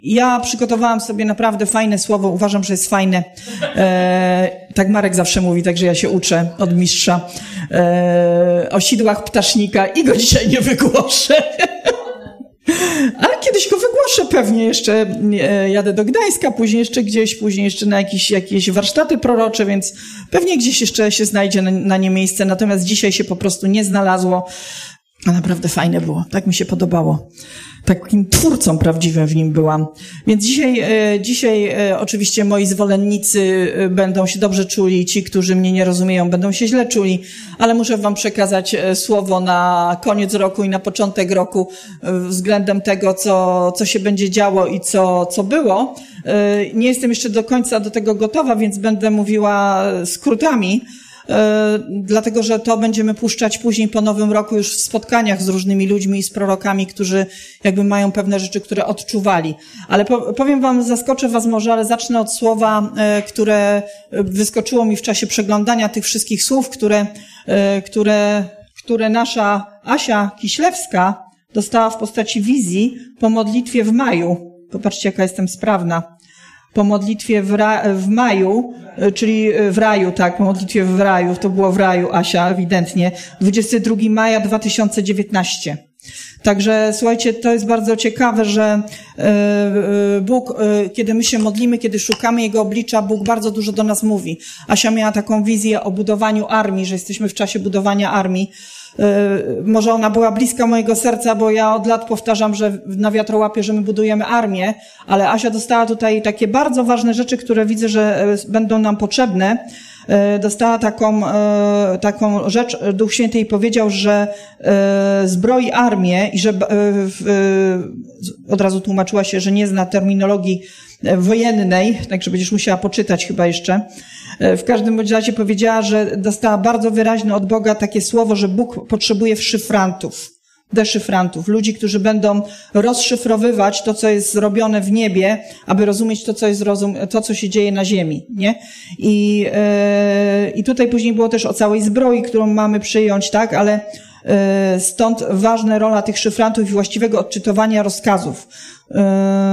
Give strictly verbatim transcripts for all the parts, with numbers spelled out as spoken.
Ja przygotowałam sobie naprawdę fajne słowo, uważam, że jest fajne. E, tak Marek zawsze mówi, także ja się uczę od mistrza. E, o sidłach ptasznika i go dzisiaj nie wygłoszę. Ale kiedyś go wygłoszę pewnie, jeszcze e, jadę do Gdańska, później jeszcze gdzieś, później jeszcze na jakieś, jakieś warsztaty prorocze, więc pewnie gdzieś jeszcze się znajdzie na, na nie miejsce, natomiast dzisiaj się po prostu nie znalazło, a naprawdę fajne było, tak mi się podobało. Takim twórcą prawdziwym w nim byłam. Więc dzisiaj, e, dzisiaj e, oczywiście moi zwolennicy e, będą się dobrze czuli, ci, którzy mnie nie rozumieją, będą się źle czuli, ale muszę wam przekazać e, słowo na koniec roku i na początek roku e, względem tego, co, co się będzie działo i co, co było. E, nie jestem jeszcze do końca do tego gotowa, więc będę mówiła skrótami. Dlatego, że to będziemy puszczać później po nowym roku już w spotkaniach z różnymi ludźmi i z prorokami, którzy jakby mają pewne rzeczy, które odczuwali. Ale powiem wam, zaskoczę was może, ale zacznę od słowa, które wyskoczyło mi w czasie przeglądania tych wszystkich słów, które, które, które nasza Asia Kiślewska dostała w postaci wizji po modlitwie w maju. Popatrzcie, jaka jestem sprawna. Po modlitwie w, ra, w maju, czyli w raju, tak, po modlitwie w raju, to było w raju, Asia, ewidentnie, dwudziestego drugiego maja dwa tysiące dziewiętnastego. Także słuchajcie, to jest bardzo ciekawe, że Bóg, kiedy my się modlimy, kiedy szukamy Jego oblicza, Bóg bardzo dużo do nas mówi. Asia miała taką wizję o budowaniu armii, że jesteśmy w czasie budowania armii. Może ona była bliska mojego serca, bo ja od lat powtarzam, że na wiatrołapie, że my budujemy armię, ale Asia dostała tutaj takie bardzo ważne rzeczy, które widzę, że będą nam potrzebne. Dostała taką, taką rzecz, Duch Święty jej powiedział, że zbroi armię i że od razu tłumaczyła się, że nie zna terminologii wojennej, także będziesz musiała poczytać chyba jeszcze. W każdym bądź razie powiedziała, że dostała bardzo wyraźne od Boga takie słowo, że Bóg potrzebuje szyfrantów, deszyfrantów, ludzi, którzy będą rozszyfrowywać to, co jest zrobione w niebie, aby rozumieć to, co jest rozum, to, co się dzieje na ziemi, nie? I, yy, i tutaj później było też o całej zbroi, którą mamy przyjąć, tak? Ale yy, stąd ważna rola tych szyfrantów i właściwego odczytywania rozkazów. Yy,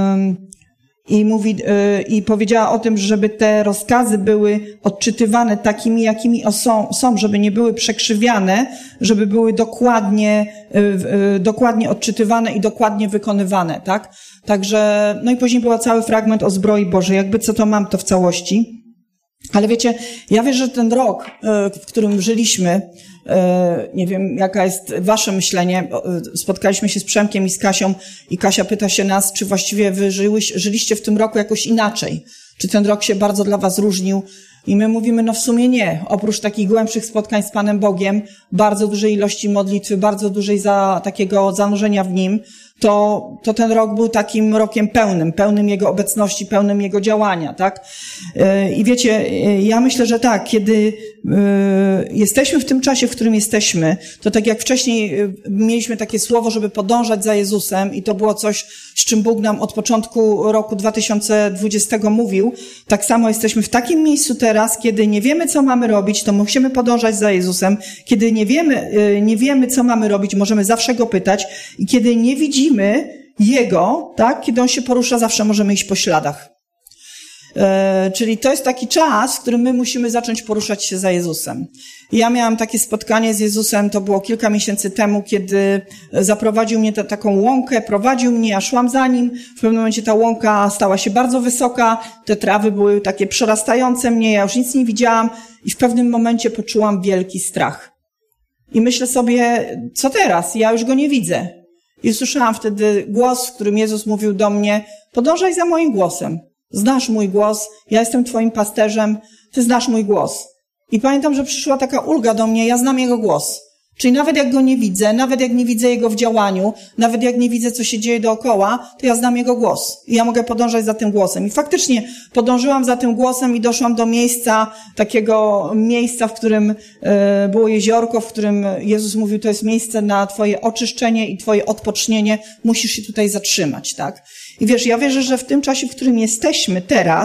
I mówi, yy, i powiedziała o tym, żeby te rozkazy były odczytywane takimi, jakimi są, są, żeby nie były przekrzywiane, żeby były dokładnie, yy, yy, dokładnie odczytywane i dokładnie wykonywane, tak? Także, no i później był cały fragment o zbroi Bożej, jakby co to mam to w całości. Ale wiecie, ja wierzę, że ten rok, w którym żyliśmy, nie wiem, jaka jest wasze myślenie, spotkaliśmy się z Przemkiem i z Kasią i Kasia pyta się nas, czy właściwie wy żyliście w tym roku jakoś inaczej, czy ten rok się bardzo dla was różnił i my mówimy, no w sumie nie, oprócz takich głębszych spotkań z Panem Bogiem, bardzo dużej ilości modlitwy, bardzo dużej za, takiego zanurzenia w Nim, to, to ten rok był takim rokiem pełnym, pełnym Jego obecności, pełnym Jego działania, tak? I wiecie, ja myślę, że tak, kiedy jesteśmy w tym czasie, w którym jesteśmy, to tak jak wcześniej mieliśmy takie słowo, żeby podążać za Jezusem i to było coś, z czym Bóg nam od początku roku dwa tysiące dwudziestego mówił, tak samo jesteśmy w takim miejscu teraz, kiedy nie wiemy, co mamy robić, to musimy podążać za Jezusem. Kiedy nie wiemy, nie wiemy, co mamy robić, możemy zawsze Go pytać i kiedy nie widzimy Jego, tak, kiedy On się porusza, zawsze możemy iść po śladach. E, czyli to jest taki czas, w którym my musimy zacząć poruszać się za Jezusem. Ja miałam takie spotkanie z Jezusem, to było kilka miesięcy temu, kiedy zaprowadził mnie na taką łąkę, prowadził mnie, ja szłam za Nim. W pewnym momencie ta łąka stała się bardzo wysoka, te trawy były takie przerastające mnie, ja już nic nie widziałam i w pewnym momencie poczułam wielki strach. I myślę sobie, co teraz? Ja już Go nie widzę. I usłyszałam wtedy głos, w którym Jezus mówił do mnie, podążaj za moim głosem. Znasz mój głos, ja jestem twoim pasterzem, ty znasz mój głos. I pamiętam, że przyszła taka ulga do mnie, ja znam Jego głos. Czyli nawet jak Go nie widzę, nawet jak nie widzę Jego w działaniu, nawet jak nie widzę, co się dzieje dookoła, to ja znam Jego głos. I ja mogę podążać za tym głosem. I faktycznie podążyłam za tym głosem i doszłam do miejsca, takiego miejsca, w którym e, było jeziorko, w którym Jezus mówił, to jest miejsce na twoje oczyszczenie i twoje odpocznienie. Musisz się tutaj zatrzymać, tak? I wiesz, ja wierzę, że w tym czasie, w którym jesteśmy teraz,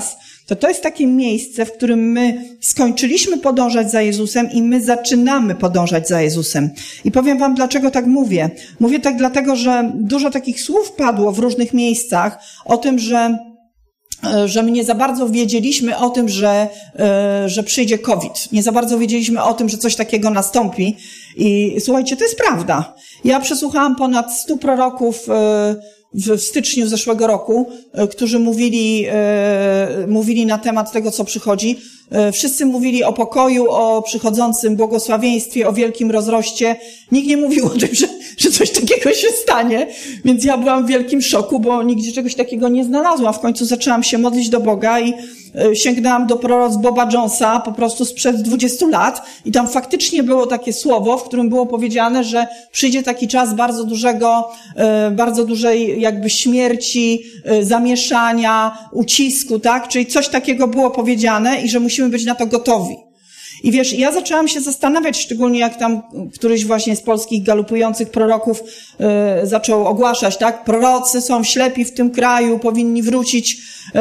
to to jest takie miejsce, w którym my skończyliśmy podążać za Jezusem i my zaczynamy podążać za Jezusem. I powiem wam, dlaczego tak mówię. Mówię tak dlatego, że dużo takich słów padło w różnych miejscach o tym, że że my nie za bardzo wiedzieliśmy o tym, że, że przyjdzie COVID. Nie za bardzo wiedzieliśmy o tym, że coś takiego nastąpi. I słuchajcie, to jest prawda. Ja przesłuchałam ponad stu proroków w styczniu zeszłego roku, którzy mówili, mówili na temat tego, co przychodzi. Wszyscy mówili o pokoju, o przychodzącym błogosławieństwie, o wielkim rozroście. Nikt nie mówił o tym, że, że coś takiego się stanie. Więc ja byłam w wielkim szoku, bo nigdzie czegoś takiego nie znalazłam. W końcu zaczęłam się modlić do Boga i sięgnęłam do proroc Boba Jonesa po prostu sprzed dwudziestu lat i tam faktycznie było takie słowo, w którym było powiedziane, że przyjdzie taki czas bardzo dużego, bardzo dużej jakby śmierci, zamieszania, ucisku, tak? Czyli coś takiego było powiedziane i że musimy być na to gotowi. I wiesz, ja zaczęłam się zastanawiać, szczególnie jak tam któryś właśnie z polskich galopujących proroków y, zaczął ogłaszać, tak? Prorocy są ślepi w tym kraju, powinni wrócić y,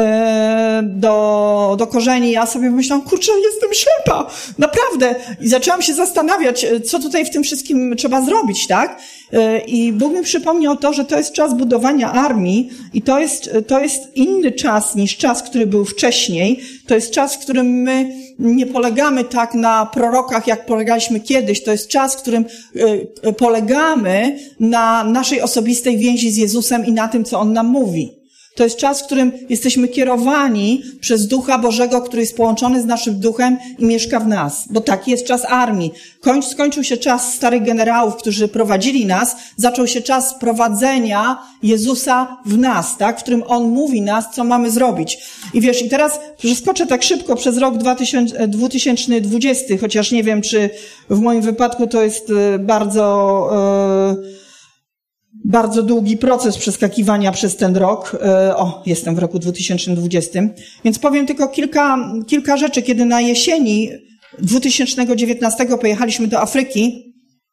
do, do korzeni. Ja sobie myślałam, kurczę, jestem ślepa, naprawdę. I zaczęłam się zastanawiać, co tutaj w tym wszystkim trzeba zrobić, tak? Y, I Bóg mi przypomniał to, że to jest czas budowania armii i to jest, to jest inny czas niż czas, który był wcześniej. To jest czas, w którym my nie polegamy tak na prorokach, jak polegaliśmy kiedyś. To jest czas, w którym y, polegamy na naszej osobistej więzi z Jezusem i na tym, co On nam mówi. To jest czas, w którym jesteśmy kierowani przez Ducha Bożego, który jest połączony z naszym duchem i mieszka w nas. Bo taki jest czas armii. Kończ, skończył się czas starych generałów, którzy prowadzili nas. Zaczął się czas prowadzenia Jezusa w nas, tak? W którym On mówi nas, co mamy zrobić. I wiesz, i teraz przeskoczę tak szybko przez rok dwa tysiące dwudziesty, chociaż nie wiem, czy w moim wypadku to jest bardzo... Yy, Bardzo długi proces przeskakiwania przez ten rok. O, jestem w roku dwa tysiące dwudziestym. Więc powiem tylko kilka, kilka rzeczy. Kiedy na jesieni dwa tysiące dziewiętnastego pojechaliśmy do Afryki,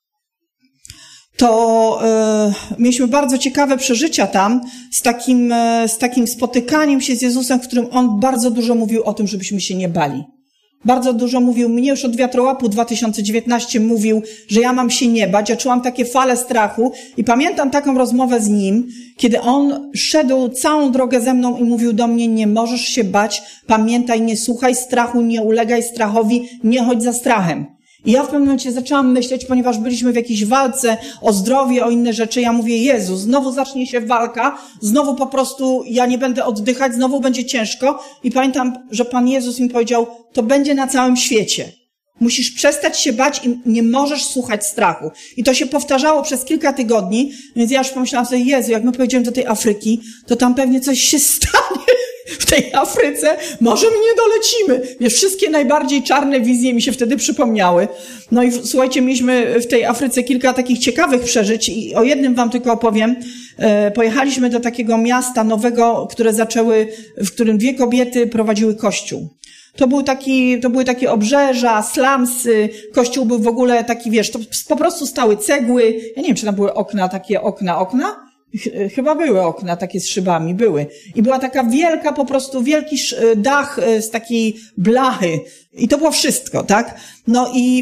to y, mieliśmy bardzo ciekawe przeżycia tam z takim, y, z takim spotykaniem się z Jezusem, w którym On bardzo dużo mówił o tym, żebyśmy się nie bali. Bardzo dużo mówił, mnie już od wiatrołapu dwa tysiące dziewiętnaście mówił, że ja mam się nie bać. Ja czułam takie fale strachu i pamiętam taką rozmowę z Nim, kiedy On szedł całą drogę ze mną i mówił do mnie, nie możesz się bać, pamiętaj, nie słuchaj strachu, nie ulegaj strachowi, nie chodź za strachem. I ja w pewnym momencie zaczęłam myśleć, ponieważ byliśmy w jakiejś walce o zdrowie, o inne rzeczy, ja mówię, Jezu, znowu zacznie się walka, znowu po prostu ja nie będę oddychać, znowu będzie ciężko. I pamiętam, że Pan Jezus mi powiedział, to będzie na całym świecie. Musisz przestać się bać i nie możesz słuchać strachu. I to się powtarzało przez kilka tygodni, więc ja już pomyślałam sobie, Jezu, jak my pojedziemy do tej Afryki, to tam pewnie coś się stanie w tej Afryce, może my nie dolecimy. Wiesz, wszystkie najbardziej czarne wizje mi się wtedy przypomniały. No i słuchajcie, mieliśmy w tej Afryce kilka takich ciekawych przeżyć i o jednym wam tylko opowiem. E, pojechaliśmy do takiego miasta nowego, które zaczęły, w którym dwie kobiety prowadziły kościół. To był taki, to były takie obrzeża, slumsy, kościół był w ogóle taki, wiesz, to po prostu stały cegły. Ja nie wiem, czy tam były okna, takie okna, okna? Chyba były okna takie z szybami, były. I była taka wielka, po prostu wielki dach z takiej blachy. I to było wszystko, tak? No i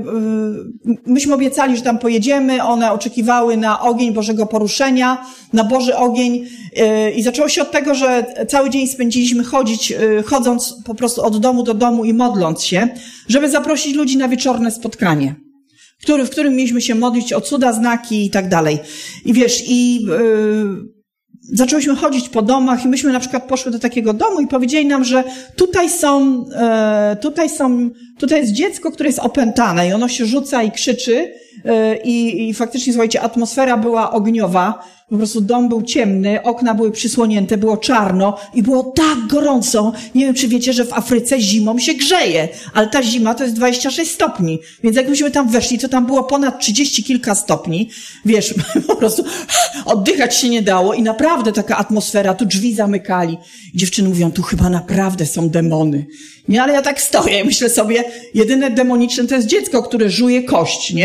yy, myśmy obiecali, że tam pojedziemy. One oczekiwały na ogień Bożego poruszenia, na Boży ogień. Yy, I zaczęło się od tego, że cały dzień spędziliśmy chodzić, yy, chodząc po prostu od domu do domu i modląc się, żeby zaprosić ludzi na wieczorne spotkanie. Który, w którym mieliśmy się modlić o cuda, znaki i tak dalej. I wiesz, i yy, zaczęłyśmy chodzić po domach i myśmy na przykład poszły do takiego domu i powiedzieli nam, że tutaj są, yy, tutaj są, tutaj jest dziecko, które jest opętane i ono się rzuca i krzyczy yy, i, i faktycznie, słuchajcie, atmosfera była ogniowa. Po prostu dom był ciemny, okna były przysłonięte, było czarno i było tak gorąco. Nie wiem, czy wiecie, że w Afryce zimą się grzeje, ale ta zima to jest dwadzieścia sześć stopni. Więc jak myśmy tam weszli, to tam było ponad trzydzieści kilka stopni. Wiesz, po prostu oddychać się nie dało i naprawdę taka atmosfera, tu drzwi zamykali. I dziewczyny mówią, tu chyba naprawdę są demony. Nie, ale ja tak stoję i myślę sobie, jedyne demoniczne to jest dziecko, które żuje kość, nie?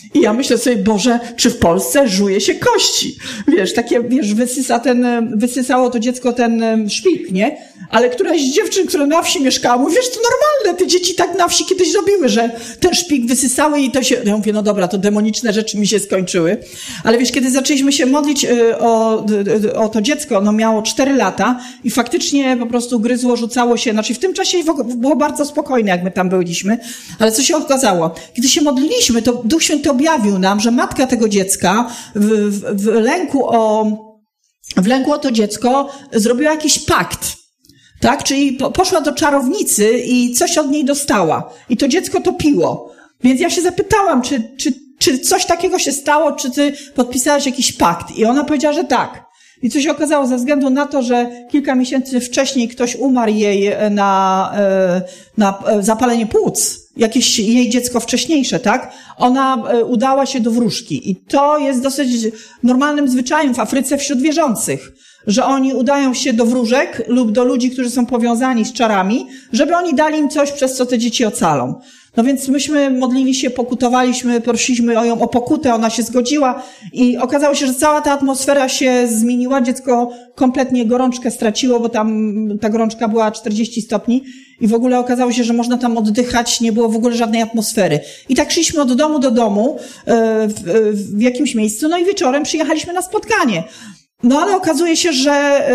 I ja myślę sobie, Boże, czy w Polsce żuje się kości? Wiesz, takie, wiesz, wysysa ten, wysysało to dziecko ten szpik, nie? Ale któraś z dziewczyn, która na wsi mieszkała, mówi, wiesz, to normalne, te dzieci tak na wsi kiedyś robiły, że ten szpik wysysały i to się... Ja mówię, no dobra, to demoniczne rzeczy mi się skończyły. Ale wiesz, kiedy zaczęliśmy się modlić o, o to dziecko, ono miało cztery lata i faktycznie po prostu gryzło, rzucało się, znaczy w tym czasie było bardzo spokojne, jak my tam byliśmy, ale co się okazało? Kiedy się modliliśmy, to Duch Święty objawił nam, że matka tego dziecka w, w, w lęku o, w lęku o to dziecko zrobiła jakiś pakt. Tak? Czyli po, poszła do czarownicy i coś od niej dostała. I to dziecko to piło. Więc ja się zapytałam, czy, czy, czy coś takiego się stało, czy ty podpisałaś jakiś pakt? I ona powiedziała, że tak. I co się okazało, ze względu na to, że kilka miesięcy wcześniej ktoś umarł jej na, na zapalenie płuc, jakieś jej dziecko wcześniejsze, tak? Ona udała się do wróżki. I to jest dosyć normalnym zwyczajem w Afryce wśród wierzących, że oni udają się do wróżek lub do ludzi, którzy są powiązani z czarami, żeby oni dali im coś, przez co te dzieci ocalą. No więc myśmy modlili się, pokutowaliśmy, prosiliśmy o ją o pokutę, ona się zgodziła i okazało się, że cała ta atmosfera się zmieniła, dziecko kompletnie gorączkę straciło, bo tam ta gorączka była czterdzieści stopni i w ogóle okazało się, że można tam oddychać, nie było w ogóle żadnej atmosfery. I tak szliśmy od domu do domu w, w jakimś miejscu, no i wieczorem przyjechaliśmy na spotkanie. No ale okazuje się, że,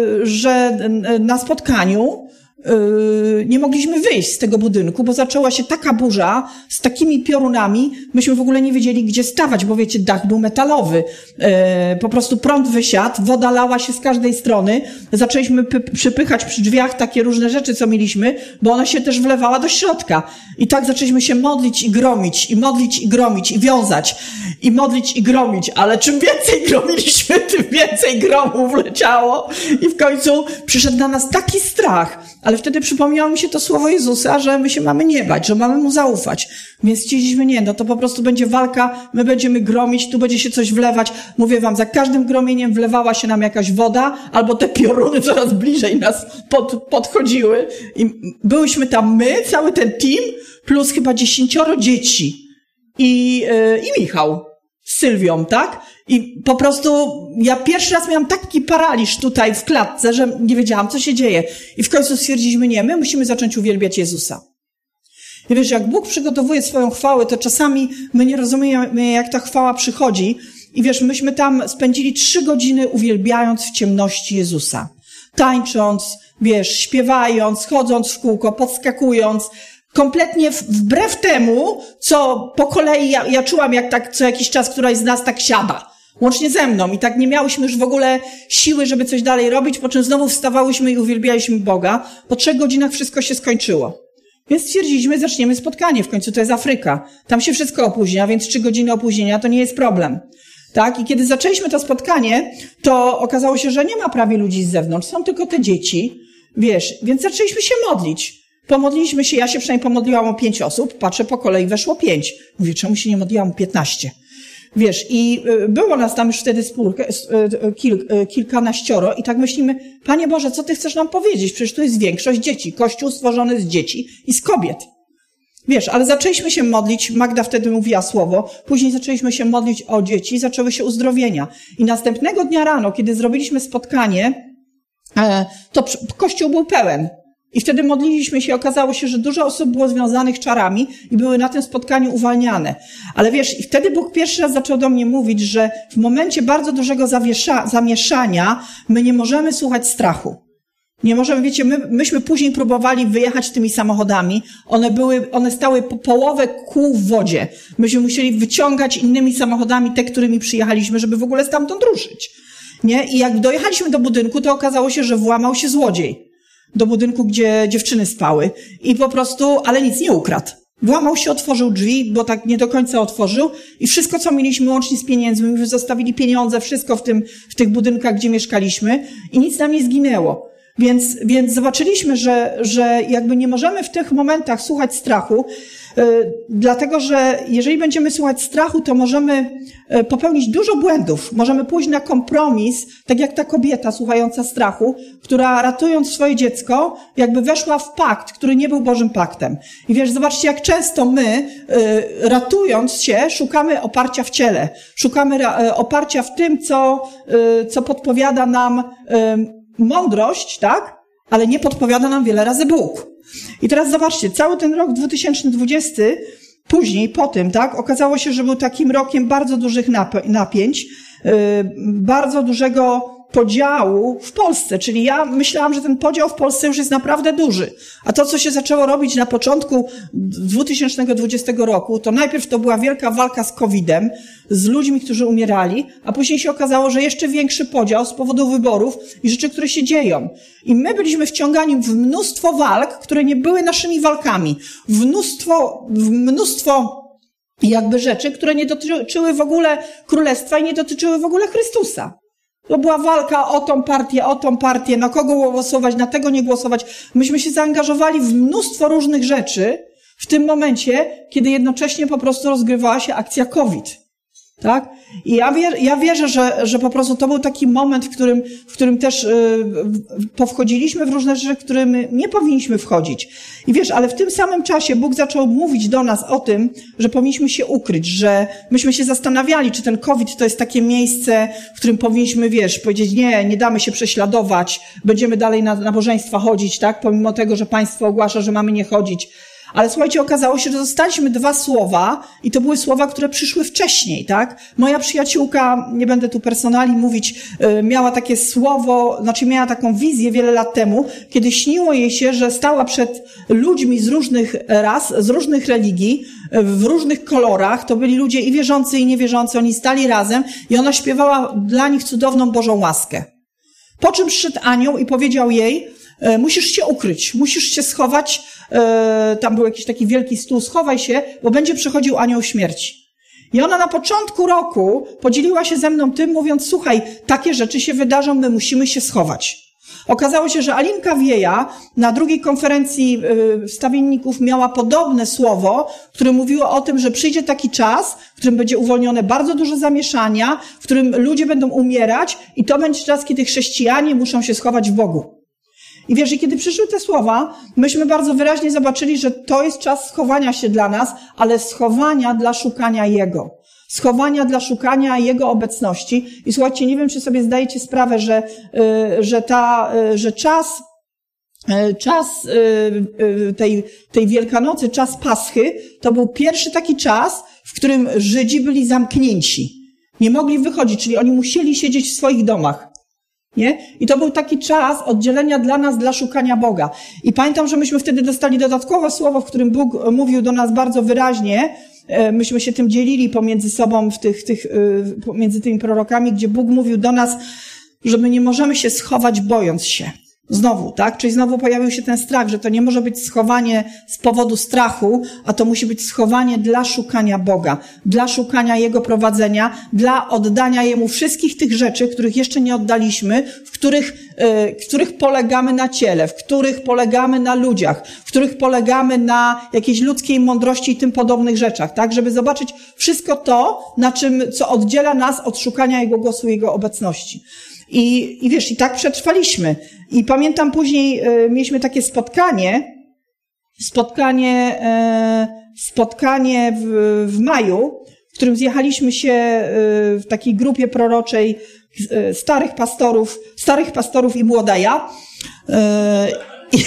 że na spotkaniu nie mogliśmy wyjść z tego budynku, bo zaczęła się taka burza z takimi piorunami, myśmy w ogóle nie wiedzieli, gdzie stawać, bo wiecie, dach był metalowy. Po prostu prąd wysiadł, woda lała się z każdej strony. Zaczęliśmy py- przypychać przy drzwiach takie różne rzeczy, co mieliśmy, bo ona się też wlewała do środka. I tak zaczęliśmy się modlić i gromić, i modlić i gromić, i wiązać, i modlić i gromić, ale czym więcej gromiliśmy, tym więcej gromów leciało i w końcu przyszedł na nas taki strach. Ale wtedy przypomniało mi się to słowo Jezusa, że my się mamy nie bać, że mamy Mu zaufać. Więc stwierdziliśmy, nie, no to po prostu będzie walka, my będziemy gromić, tu będzie się coś wlewać. Mówię wam, za każdym gromieniem wlewała się nam jakaś woda, albo te pioruny coraz bliżej nas pod, podchodziły. I byłyśmy tam my, cały ten team, plus chyba dziesięcioro dzieci. I, yy, i Michał. Z Sylwią, tak? I po prostu ja pierwszy raz miałam taki paraliż tutaj w klatce, że nie wiedziałam, co się dzieje. I w końcu stwierdziliśmy, nie, my musimy zacząć uwielbiać Jezusa. I wiesz, jak Bóg przygotowuje swoją chwałę, to czasami my nie rozumiemy, jak ta chwała przychodzi. I wiesz, myśmy tam spędzili trzy godziny uwielbiając w ciemności Jezusa. Tańcząc, wiesz, śpiewając, chodząc w kółko, podskakując, kompletnie wbrew temu, co po kolei ja, ja czułam, jak tak co jakiś czas któraś z nas tak siada. Łącznie ze mną. I tak nie miałyśmy już w ogóle siły, żeby coś dalej robić, po czym znowu wstawałyśmy i uwielbialiśmy Boga. Po trzech godzinach wszystko się skończyło. Więc stwierdziliśmy, zaczniemy spotkanie. W końcu to jest Afryka. Tam się wszystko opóźnia, więc trzy godziny opóźnienia to nie jest problem. Tak? I kiedy zaczęliśmy to spotkanie, to okazało się, że nie ma prawie ludzi z zewnątrz. Są tylko te dzieci. Wiesz, więc zaczęliśmy się modlić. Pomodliliśmy się, ja się przynajmniej pomodliłam o pięć osób, patrzę po kolei, weszło pięć. Mówię, czemu się nie modliłam o piętnaście? Wiesz, i było nas tam już wtedy spółkę, kil, kilkanaścioro i tak myślimy, Panie Boże, co Ty chcesz nam powiedzieć? Przecież tu jest większość dzieci, Kościół stworzony z dzieci i z kobiet. Wiesz, ale zaczęliśmy się modlić, Magda wtedy mówiła słowo, później zaczęliśmy się modlić o dzieci, zaczęły się uzdrowienia. I następnego dnia rano, kiedy zrobiliśmy spotkanie, to Kościół był pełen. I wtedy modliliśmy się, okazało się, że dużo osób było związanych czarami i były na tym spotkaniu uwalniane. Ale wiesz, i wtedy Bóg pierwszy raz zaczął do mnie mówić, że w momencie bardzo dużego zawiesza, zamieszania my nie możemy słuchać strachu. Nie możemy, wiecie, my, myśmy później próbowali wyjechać tymi samochodami. One były, one stały po połowę kół w wodzie. Myśmy musieli wyciągać innymi samochodami te, którymi przyjechaliśmy, żeby w ogóle stamtąd ruszyć. Nie? I jak dojechaliśmy do budynku, to okazało się, że włamał się złodziej. Do budynku, gdzie dziewczyny spały. I po prostu, ale nic nie ukradł. Włamał się, otworzył drzwi, bo tak nie do końca otworzył i wszystko, co mieliśmy łącznie z pieniędzmi, my zostawili pieniądze, wszystko w tym, w tych budynkach, gdzie mieszkaliśmy i nic nam nie zginęło. Więc, więc zobaczyliśmy, że, że jakby nie możemy w tych momentach słuchać strachu. Dlatego, że jeżeli będziemy słuchać strachu, to możemy popełnić dużo błędów. Możemy pójść na kompromis, tak jak ta kobieta słuchająca strachu, która ratując swoje dziecko, jakby weszła w pakt, który nie był Bożym paktem. I wiesz, zobaczcie, jak często my, ratując się, szukamy oparcia w ciele. Szukamy oparcia w tym, co, co podpowiada nam mądrość, tak? Ale nie podpowiada nam wiele razy Bóg. I teraz zobaczcie, cały ten rok dwa tysiące dwudziesty, później, po tym, tak, okazało się, że był takim rokiem bardzo dużych napięć, yy, bardzo dużego podziału w Polsce. Czyli ja myślałam, że ten podział w Polsce już jest naprawdę duży. A to, co się zaczęło robić na początku dwa tysiące dwudziestego roku, to najpierw to była wielka walka z kowidem, z ludźmi, którzy umierali, a później się okazało, że jeszcze większy podział z powodu wyborów i rzeczy, które się dzieją. I my byliśmy wciągani w mnóstwo walk, które nie były naszymi walkami. W mnóstwo, w mnóstwo jakby rzeczy, które nie dotyczyły w ogóle Królestwa i nie dotyczyły w ogóle Chrystusa. To była walka o tą partię, o tą partię, na kogo głosować, na tego nie głosować. Myśmy się zaangażowali w mnóstwo różnych rzeczy w tym momencie, kiedy jednocześnie po prostu rozgrywała się akcja COVID. Tak? I ja, wier, ja wierzę, że, że po prostu to był taki moment, w którym, w którym też yy, powchodziliśmy w różne rzeczy, w które my nie powinniśmy wchodzić. I wiesz, ale w tym samym czasie Bóg zaczął mówić do nas o tym, że powinniśmy się ukryć, że myśmy się zastanawiali, czy ten COVID to jest takie miejsce, w którym powinniśmy, wiesz, powiedzieć, nie, nie damy się prześladować, będziemy dalej na nabożeństwa chodzić, tak? Pomimo tego, że państwo ogłasza, że mamy nie chodzić. Ale słuchajcie, okazało się, że dostaliśmy dwa słowa i to były słowa, które przyszły wcześniej, tak? Moja przyjaciółka, nie będę tu personali mówić, miała takie słowo, znaczy miała taką wizję wiele lat temu, kiedy śniło jej się, że stała przed ludźmi z różnych ras, z różnych religii, w różnych kolorach. To byli ludzie i wierzący, i niewierzący. Oni stali razem i ona śpiewała dla nich cudowną Bożą łaskę. Po czym przyszedł anioł i powiedział jej, musisz się ukryć, musisz się schować, tam był jakiś taki wielki stół, schowaj się, bo będzie przychodził anioł śmierci. I ona na początku roku podzieliła się ze mną tym, mówiąc, słuchaj, takie rzeczy się wydarzą, my musimy się schować. Okazało się, że Alinka Wieja na drugiej konferencji wstawienników miała podobne słowo, które mówiło o tym, że przyjdzie taki czas, w którym będzie uwolnione bardzo dużo zamieszania, w którym ludzie będą umierać i to będzie czas, kiedy chrześcijanie muszą się schować w Bogu. I wiesz, i kiedy przyszły te słowa, myśmy bardzo wyraźnie zobaczyli, że to jest czas schowania się dla nas, ale schowania dla szukania Jego. Schowania dla szukania Jego obecności. I słuchajcie, nie wiem, czy sobie zdajecie sprawę, że, że ta, że czas, czas tej, tej Wielkanocy, czas Paschy, to był pierwszy taki czas, w którym Żydzi byli zamknięci. Nie mogli wychodzić, czyli oni musieli siedzieć w swoich domach. Nie? I to był taki czas oddzielenia dla nas, dla szukania Boga. I pamiętam, że myśmy wtedy dostali dodatkowe słowo, w którym Bóg mówił do nas bardzo wyraźnie. Myśmy się tym dzielili pomiędzy sobą, w tych, tych, pomiędzy tymi prorokami, gdzie Bóg mówił do nas, że my nie możemy się schować bojąc się. Znowu, tak? Czyli znowu pojawił się ten strach, że to nie może być schowanie z powodu strachu, a to musi być schowanie dla szukania Boga, dla szukania Jego prowadzenia, dla oddania Jemu wszystkich tych rzeczy, których jeszcze nie oddaliśmy, w których, w których polegamy na ciele, w których polegamy na ludziach, w których polegamy na jakiejś ludzkiej mądrości i tym podobnych rzeczach, tak? Żeby zobaczyć wszystko to, na czym, co oddziela nas od szukania Jego głosu, Jego obecności. I, i wiesz, i tak przetrwaliśmy. I pamiętam później e, mieliśmy takie spotkanie, spotkanie, e, spotkanie w, w maju, w którym zjechaliśmy się e, w takiej grupie proroczej e, starych pastorów, starych pastorów i młoda ja. E, i,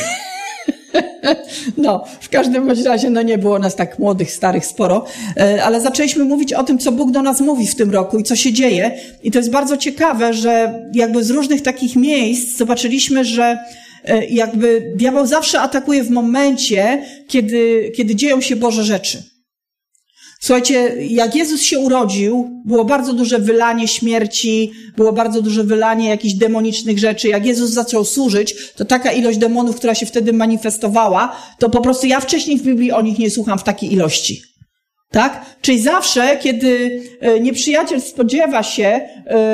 No, w każdym bądź razie, no nie było nas tak młodych, starych sporo, ale zaczęliśmy mówić o tym, co Bóg do nas mówi w tym roku i co się dzieje. I to jest bardzo ciekawe, że jakby z różnych takich miejsc zobaczyliśmy, że jakby diabeł zawsze atakuje w momencie, kiedy, kiedy dzieją się Boże rzeczy. Słuchajcie, jak Jezus się urodził, było bardzo duże wylanie śmierci, było bardzo duże wylanie jakichś demonicznych rzeczy. Jak Jezus zaczął służyć, to taka ilość demonów, która się wtedy manifestowała, to po prostu ja wcześniej w Biblii o nich nie słucham w takiej ilości. Tak? Czyli zawsze, kiedy nieprzyjaciel spodziewa się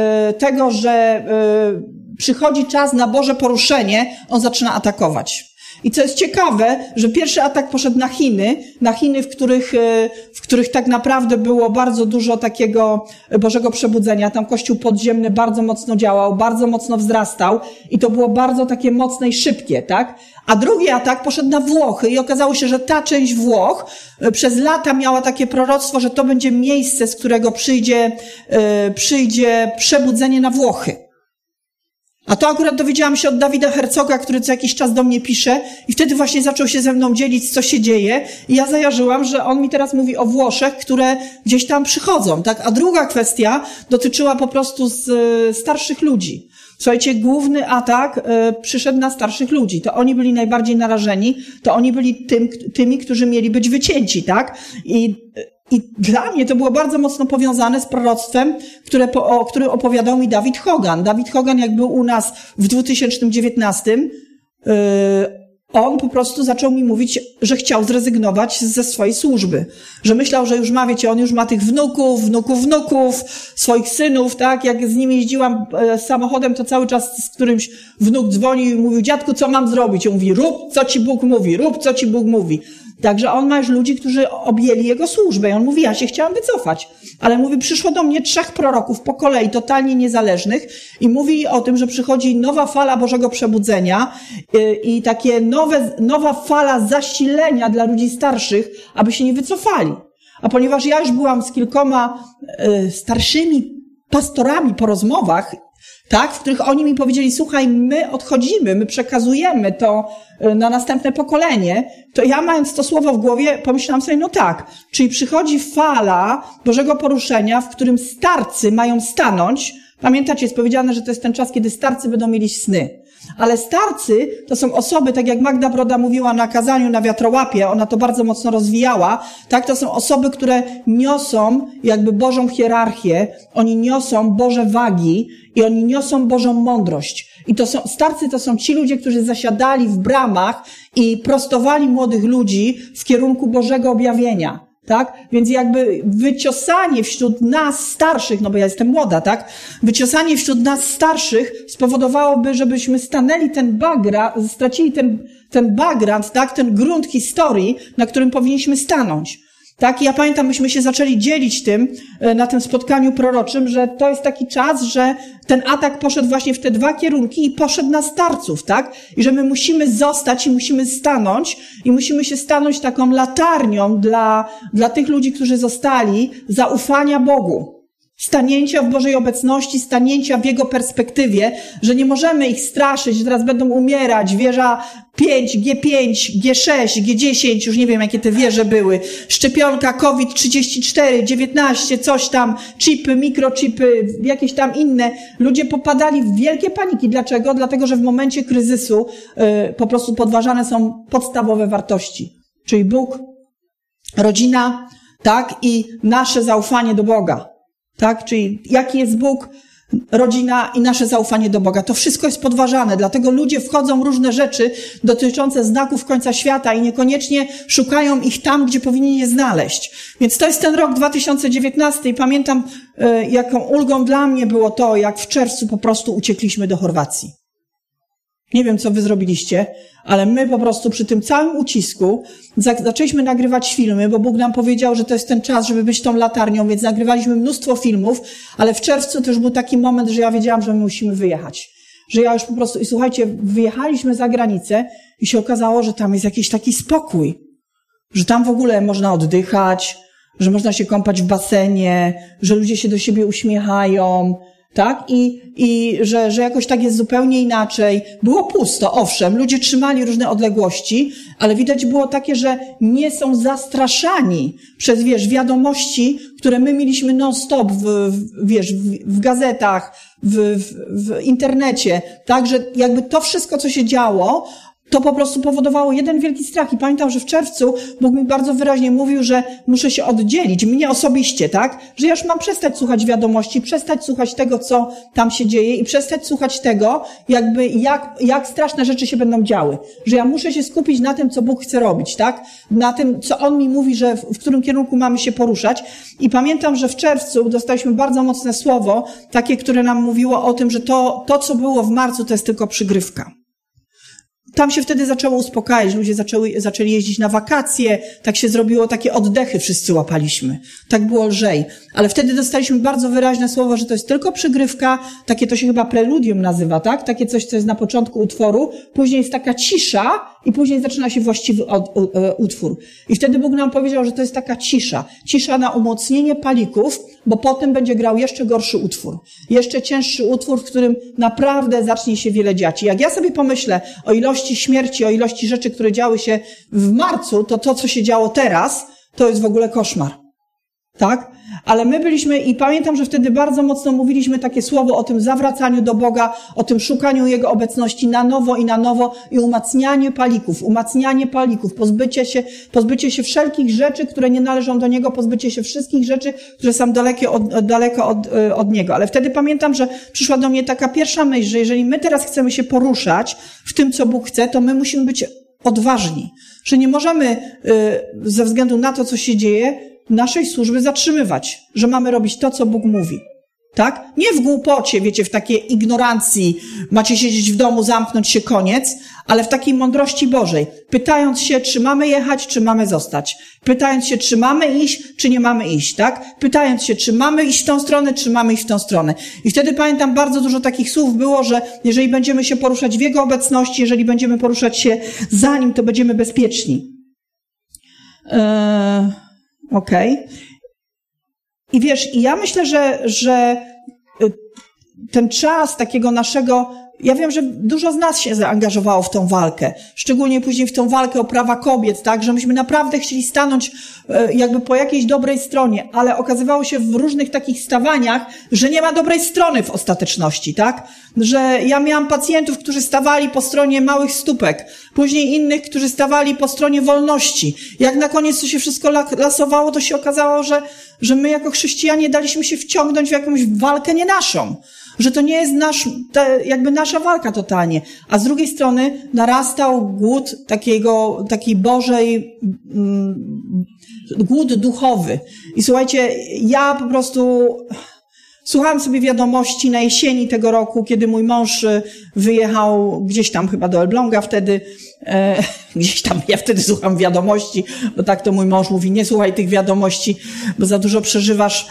tego, że przychodzi czas na Boże poruszenie, on zaczyna atakować. I co jest ciekawe, że pierwszy atak poszedł na Chiny, na Chiny, w których, w których tak naprawdę było bardzo dużo takiego Bożego przebudzenia. Tam Kościół podziemny bardzo mocno działał, bardzo mocno wzrastał i to było bardzo takie mocne i szybkie, tak? A drugi atak poszedł na Włochy i okazało się, że ta część Włoch przez lata miała takie proroctwo, że to będzie miejsce, z którego przyjdzie, przyjdzie przebudzenie na Włochy. A to akurat dowiedziałam się od Dawida Herzoga, który co jakiś czas do mnie pisze i wtedy właśnie zaczął się ze mną dzielić, co się dzieje i ja zajarzyłam, że on mi teraz mówi o Włoszech, które gdzieś tam przychodzą, tak? A druga kwestia dotyczyła po prostu z, starszych ludzi. Słuchajcie, główny atak y, przyszedł na starszych ludzi. To oni byli najbardziej narażeni, to oni byli tym, tymi, którzy mieli być wycięci, tak? I I dla mnie to było bardzo mocno powiązane z proroctwem, które, o którym opowiadał mi David Hogan. David Hogan, jak był u nas w dwa tysiące dziewiętnastym, yy, on po prostu zaczął mi mówić, że chciał zrezygnować ze swojej służby. Że myślał, że już ma, wiecie, on już ma tych wnuków, wnuków, wnuków, swoich synów, tak? Jak z nimi jeździłam e, samochodem, to cały czas z którymś wnuk dzwonił i mówił, dziadku, co mam zrobić? On mówi, rób, co ci Bóg mówi, rób, co ci Bóg mówi. Także on ma już ludzi, którzy objęli jego służbę. I on mówi, ja się chciałam wycofać. Ale mówi, przyszło do mnie trzech proroków po kolei, totalnie niezależnych i mówi o tym, że przychodzi nowa fala Bożego przebudzenia i, i takie nowe, nowa fala zasilenia dla ludzi starszych, aby się nie wycofali. A ponieważ ja już byłam z kilkoma y, starszymi pastorami po rozmowach, tak, w których oni mi powiedzieli, słuchaj, my odchodzimy, my przekazujemy to na następne pokolenie, to ja mając to słowo w głowie pomyślałam sobie, no tak, czyli przychodzi fala Bożego poruszenia, w którym starcy mają stanąć. Pamiętacie, jest powiedziane, że to jest ten czas, kiedy starcy będą mieli sny. Ale starcy to są osoby, tak jak Magda Broda mówiła na kazaniu na wiatrołapie, ona to bardzo mocno rozwijała, tak, to są osoby, które niosą jakby Bożą hierarchię, oni niosą Boże wagi i oni niosą Bożą mądrość. I to są, starcy to są ci ludzie, którzy zasiadali w bramach i prostowali młodych ludzi w kierunku Bożego objawienia. Tak? Więc jakby wyciosanie wśród nas starszych, no bo ja jestem młoda, tak? Wyciosanie wśród nas starszych spowodowałoby, żebyśmy stanęli ten bagra, stracili ten, ten background, tak? Ten grunt historii, na którym powinniśmy stanąć. Tak? I ja pamiętam, myśmy się zaczęli dzielić tym na tym spotkaniu proroczym, że to jest taki czas, że ten atak poszedł właśnie w te dwa kierunki i poszedł na starców, tak? I że my musimy zostać i musimy stanąć i musimy się stanąć taką latarnią dla, dla tych ludzi, którzy zostali, zaufania Bogu. Stanięcia w Bożej obecności, stanięcia w Jego perspektywie, że nie możemy ich straszyć, że teraz będą umierać, wieża pięć, G pięć, G sześć, G dziesięć, już nie wiem jakie te wieże były, szczepionka COVID trzydzieści cztery, dziewiętnaście, coś tam, chipy, mikrochipy, jakieś tam inne. Ludzie popadali w wielkie paniki. Dlaczego? Dlatego, że w momencie kryzysu yy, po prostu podważane są podstawowe wartości. Czyli Bóg, rodzina, tak, i nasze zaufanie do Boga. Tak, czyli jaki jest Bóg, rodzina i nasze zaufanie do Boga. To wszystko jest podważane, dlatego ludzie wchodzą w różne rzeczy dotyczące znaków końca świata i niekoniecznie szukają ich tam, gdzie powinni je znaleźć. Więc to jest ten rok dwa tysiące dziewiętnasty i pamiętam, jaką ulgą dla mnie było to, jak w czerwcu po prostu uciekliśmy do Chorwacji. Nie wiem, co wy zrobiliście, ale my po prostu przy tym całym ucisku zaczęliśmy nagrywać filmy, bo Bóg nam powiedział, że to jest ten czas, żeby być tą latarnią, więc nagrywaliśmy mnóstwo filmów, ale w czerwcu to już był taki moment, że ja wiedziałam, że my musimy wyjechać. Że ja już po prostu, i słuchajcie, wyjechaliśmy za granicę i się okazało, że tam jest jakiś taki spokój, że tam w ogóle można oddychać, że można się kąpać w basenie, że ludzie się do siebie uśmiechają, tak? I, i że, że jakoś tak jest zupełnie inaczej. Było pusto, owszem, ludzie trzymali różne odległości, ale widać było takie, że nie są zastraszani przez, wiesz, wiadomości, które my mieliśmy non-stop w, w wiesz, w, w gazetach, w, w, w internecie, tak? Że jakby to wszystko, co się działo, to po prostu powodowało jeden wielki strach. I pamiętam, że w czerwcu Bóg mi bardzo wyraźnie mówił, że muszę się oddzielić, mnie osobiście, tak? Że ja już mam przestać słuchać wiadomości, przestać słuchać tego, co tam się dzieje i przestać słuchać tego, jakby jak, jak straszne rzeczy się będą działy. Że ja muszę się skupić na tym, co Bóg chce robić, tak? Na tym, co On mi mówi, że w, w którym kierunku mamy się poruszać. I pamiętam, że w czerwcu dostaliśmy bardzo mocne słowo, takie, które nam mówiło o tym, że to, to co było w marcu, to jest tylko przygrywka. tam się wtedy zaczęło uspokajać, ludzie zaczęły, zaczęli jeździć na wakacje, tak się zrobiło, takie oddechy wszyscy łapaliśmy. Tak było lżej. Ale wtedy dostaliśmy bardzo wyraźne słowo, że to jest tylko przygrywka, takie to się chyba preludium nazywa, tak? Takie coś, co jest na początku utworu, później jest taka cisza i później zaczyna się właściwy od, u, e, utwór. I wtedy Bóg nam powiedział, że to jest taka cisza. Cisza na umocnienie palików, bo potem będzie grał jeszcze gorszy utwór. Jeszcze cięższy utwór, w którym naprawdę zacznie się wiele dziać. I jak ja sobie pomyślę o ilości śmierci, o ilości rzeczy, które działy się w marcu, to to, co się działo teraz, to jest w ogóle koszmar. Tak? Ale my byliśmy i pamiętam, że wtedy bardzo mocno mówiliśmy takie słowo o tym zawracaniu do Boga, o tym szukaniu Jego obecności na nowo i na nowo i umacnianie palików, umacnianie palików, pozbycie się, pozbycie się wszelkich rzeczy, które nie należą do Niego, pozbycie się wszystkich rzeczy, które są dalekie od, daleko od, od Niego. Ale wtedy pamiętam, że przyszła do mnie taka pierwsza myśl, że jeżeli my teraz chcemy się poruszać w tym, co Bóg chce, to my musimy być odważni, że nie możemy ze względu na to, co się dzieje, naszej służby zatrzymywać, że mamy robić to, co Bóg mówi. Tak? Nie w głupocie, wiecie, w takiej ignorancji, macie siedzieć w domu, zamknąć się, koniec, ale w takiej mądrości Bożej. Pytając się, czy mamy jechać, czy mamy zostać. Pytając się, czy mamy iść, czy nie mamy iść, tak? Pytając się, czy mamy iść w tą stronę, czy mamy iść w tą stronę. I wtedy pamiętam, bardzo dużo takich słów było, że jeżeli będziemy się poruszać w Jego obecności, jeżeli będziemy poruszać się za Nim, to będziemy bezpieczni. Eee... Okej. Okay. I wiesz, i ja myślę, że, że ten czas takiego naszego, ja wiem, że dużo z nas się zaangażowało w tą walkę, szczególnie później w tą walkę o prawa kobiet, tak, że myśmy naprawdę chcieli stanąć jakby po jakiejś dobrej stronie, ale okazywało się w różnych takich stawaniach, że nie ma dobrej strony w ostateczności, tak, że ja miałam pacjentów, którzy stawali po stronie małych stópek, później innych, którzy stawali po stronie wolności. Jak na koniec to się wszystko lasowało, to się okazało, że, że my jako chrześcijanie daliśmy się wciągnąć w jakąś walkę nie naszą. Że to nie jest nasz, te, jakby nasza walka totalnie. A z drugiej strony narastał głód takiego, takiej Bożej, mm, głód duchowy. I słuchajcie, ja po prostu słuchałam sobie wiadomości na jesieni tego roku, kiedy mój mąż wyjechał gdzieś tam chyba do Elbląga wtedy, e, gdzieś tam, ja wtedy słucham wiadomości, bo tak to mój mąż mówi, nie słuchaj tych wiadomości, bo za dużo przeżywasz,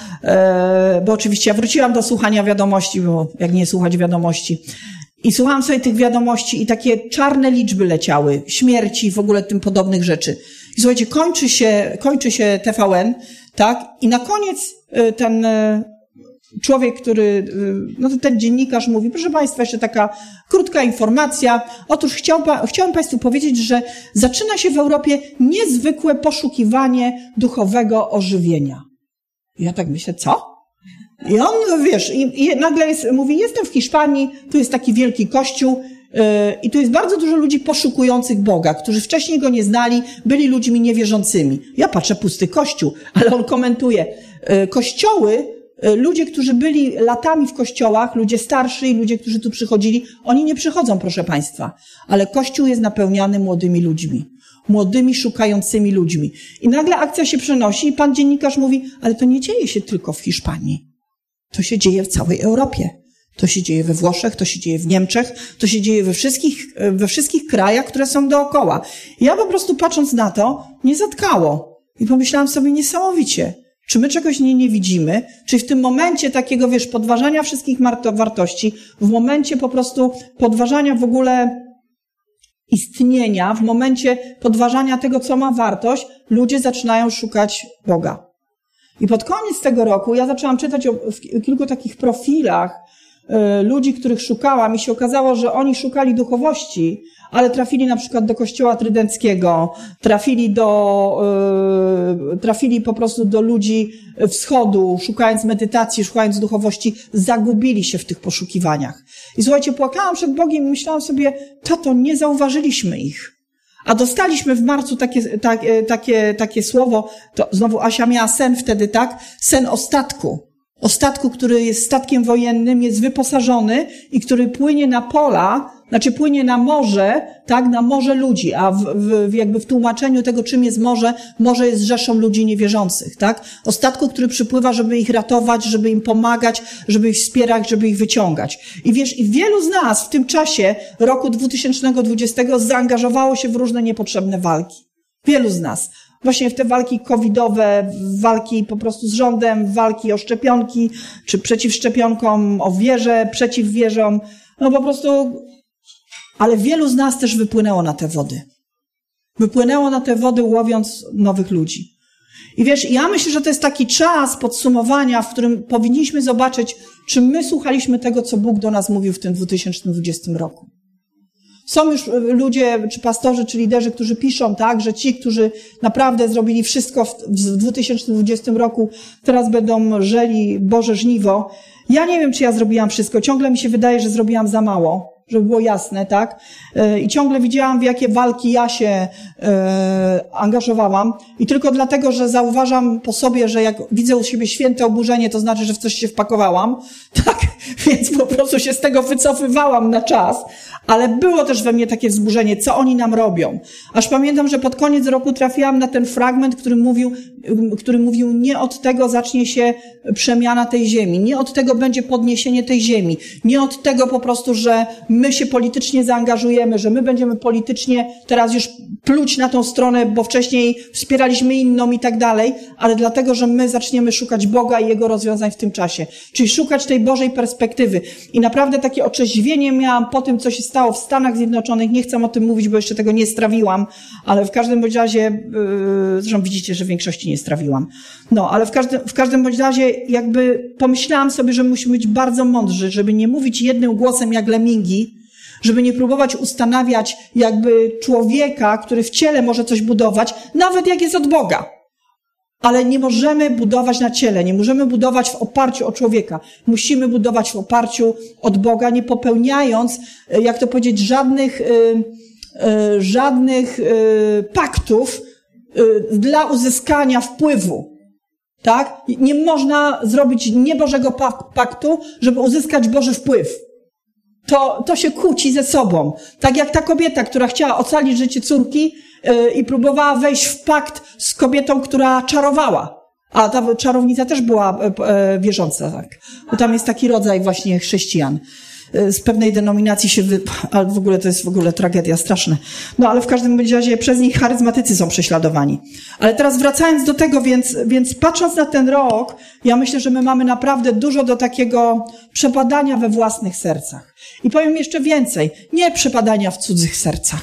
e, bo oczywiście ja wróciłam do słuchania wiadomości, bo jak nie słuchać wiadomości. I słuchałam sobie tych wiadomości i takie czarne liczby leciały, śmierci, w ogóle tym podobnych rzeczy. I słuchajcie, kończy się, kończy się T V N, tak? I na koniec ten człowiek, który, no to ten dziennikarz mówi, proszę Państwa, jeszcze taka krótka informacja. Otóż chciał, chciałem Państwu powiedzieć, że zaczyna się w Europie niezwykłe poszukiwanie duchowego ożywienia. I ja tak myślę, co? I on, wiesz, i, i nagle jest, mówi, jestem w Hiszpanii, tu jest taki wielki kościół yy, i tu jest bardzo dużo ludzi poszukujących Boga, którzy wcześniej Go nie znali, byli ludźmi niewierzącymi. Ja patrzę, pusty kościół, ale on komentuje, yy, kościoły, ludzie, którzy byli latami w kościołach, ludzie starsi, ludzie, którzy tu przychodzili, oni nie przychodzą, proszę Państwa. Ale Kościół jest napełniany młodymi ludźmi. Młodymi, szukającymi ludźmi. I nagle akcja się przenosi i pan dziennikarz mówi, ale to nie dzieje się tylko w Hiszpanii. To się dzieje w całej Europie. To się dzieje we Włoszech, to się dzieje w Niemczech, to się dzieje we wszystkich, we wszystkich krajach, które są dookoła. I ja po prostu patrząc na to, nie zatkało. I pomyślałam sobie niesamowicie. Czy my czegoś nie, nie widzimy? Czy w tym momencie takiego, wiesz, podważania wszystkich wartości, w momencie po prostu podważania w ogóle istnienia, w momencie podważania tego, co ma wartość, ludzie zaczynają szukać Boga. I pod koniec tego roku ja zaczęłam czytać o w kilku takich profilach y, ludzi, których szukałam i się okazało, że oni szukali duchowości, ale trafili na przykład do kościoła trydenckiego, trafili do, yy, trafili po prostu do ludzi wschodu, szukając medytacji, szukając duchowości, zagubili się w tych poszukiwaniach. I słuchajcie, płakałam przed Bogiem i myślałam sobie, tato, nie zauważyliśmy ich. A dostaliśmy w marcu takie, takie, takie, takie słowo, to znowu Asia miała sen wtedy, tak? Sen o statku. O statku, który jest statkiem wojennym, jest wyposażony i który płynie na pola, znaczy płynie na morze, tak, na morze ludzi, a w, w, jakby w tłumaczeniu tego, czym jest morze, morze jest rzeszą ludzi niewierzących, tak? O statku, który przypływa, żeby ich ratować, żeby im pomagać, żeby ich wspierać, żeby ich wyciągać. I wiesz, i wielu z nas w tym czasie roku dwa tysiące dwudziestego zaangażowało się w różne niepotrzebne walki. Wielu z nas. Właśnie w te walki covidowe, walki po prostu z rządem, walki o szczepionki, czy przeciw szczepionkom, o wierze, przeciw wierzom. No po prostu, ale wielu z nas też wypłynęło na te wody. Wypłynęło na te wody, łowiąc nowych ludzi. I wiesz, ja myślę, że to jest taki czas podsumowania, w którym powinniśmy zobaczyć, czy my słuchaliśmy tego, co Bóg do nas mówił w tym dwa tysiące dwudziestym roku. Są już ludzie, czy pastorzy, czy liderzy, którzy piszą, tak, że ci, którzy naprawdę zrobili wszystko w, w dwa tysiące dwudziestym roku, teraz będą żeli Boże żniwo. Ja nie wiem, czy ja zrobiłam wszystko. Ciągle mi się wydaje, że zrobiłam za mało, żeby było jasne, tak? I ciągle widziałam, w jakie walki ja się e, angażowałam. I tylko dlatego, że zauważam po sobie, że jak widzę u siebie święte oburzenie, to znaczy, że w coś się wpakowałam. Tak? Więc po prostu się z tego wycofywałam na czas. Ale było też we mnie takie wzburzenie, co oni nam robią. Aż pamiętam, że pod koniec roku trafiłam na ten fragment, który mówił, który mówił, nie od tego zacznie się przemiana tej ziemi, nie od tego będzie podniesienie tej ziemi, nie od tego po prostu, że my się politycznie zaangażujemy, że my będziemy politycznie teraz już pluć na tą stronę, bo wcześniej wspieraliśmy inną i tak dalej, ale dlatego, że my zaczniemy szukać Boga i Jego rozwiązań w tym czasie. Czyli szukać tej Bożej perspektywy. I naprawdę takie otrzeźwienie miałam po tym, co się stało w Stanach Zjednoczonych. Nie chcę o tym mówić, bo jeszcze tego nie strawiłam, ale w każdym bądź razie, yy, zresztą widzicie, że w większości nie strawiłam. No, ale w każdym, w każdym bądź razie jakby pomyślałam sobie, że musimy być bardzo mądrzy, żeby nie mówić jednym głosem jak lemingi, żeby nie próbować ustanawiać jakby człowieka, który w ciele może coś budować, nawet jak jest od Boga. Ale nie możemy budować na ciele, nie możemy budować w oparciu o człowieka. Musimy budować w oparciu od Boga, nie popełniając, jak to powiedzieć, żadnych, yy, yy, żadnych yy, paktów yy, dla uzyskania wpływu. Tak? Nie można zrobić niebożego paktu, żeby uzyskać Boży wpływ. To, to się kłóci ze sobą. Tak jak ta kobieta, która chciała ocalić życie córki yy, i próbowała wejść w pakt z kobietą, która czarowała. A ta czarownica też była yy, wierząca, tak. Bo tam jest taki rodzaj właśnie chrześcijan. Yy, z pewnej denominacji się wy... ale w ogóle to jest w ogóle tragedia, straszne. No ale w każdym razie przez nich charyzmatycy są prześladowani. Ale teraz wracając do tego, więc, więc patrząc na ten rok, ja myślę, że my mamy naprawdę dużo do takiego przebadania we własnych sercach. I powiem jeszcze więcej, nie przepadania w cudzych sercach,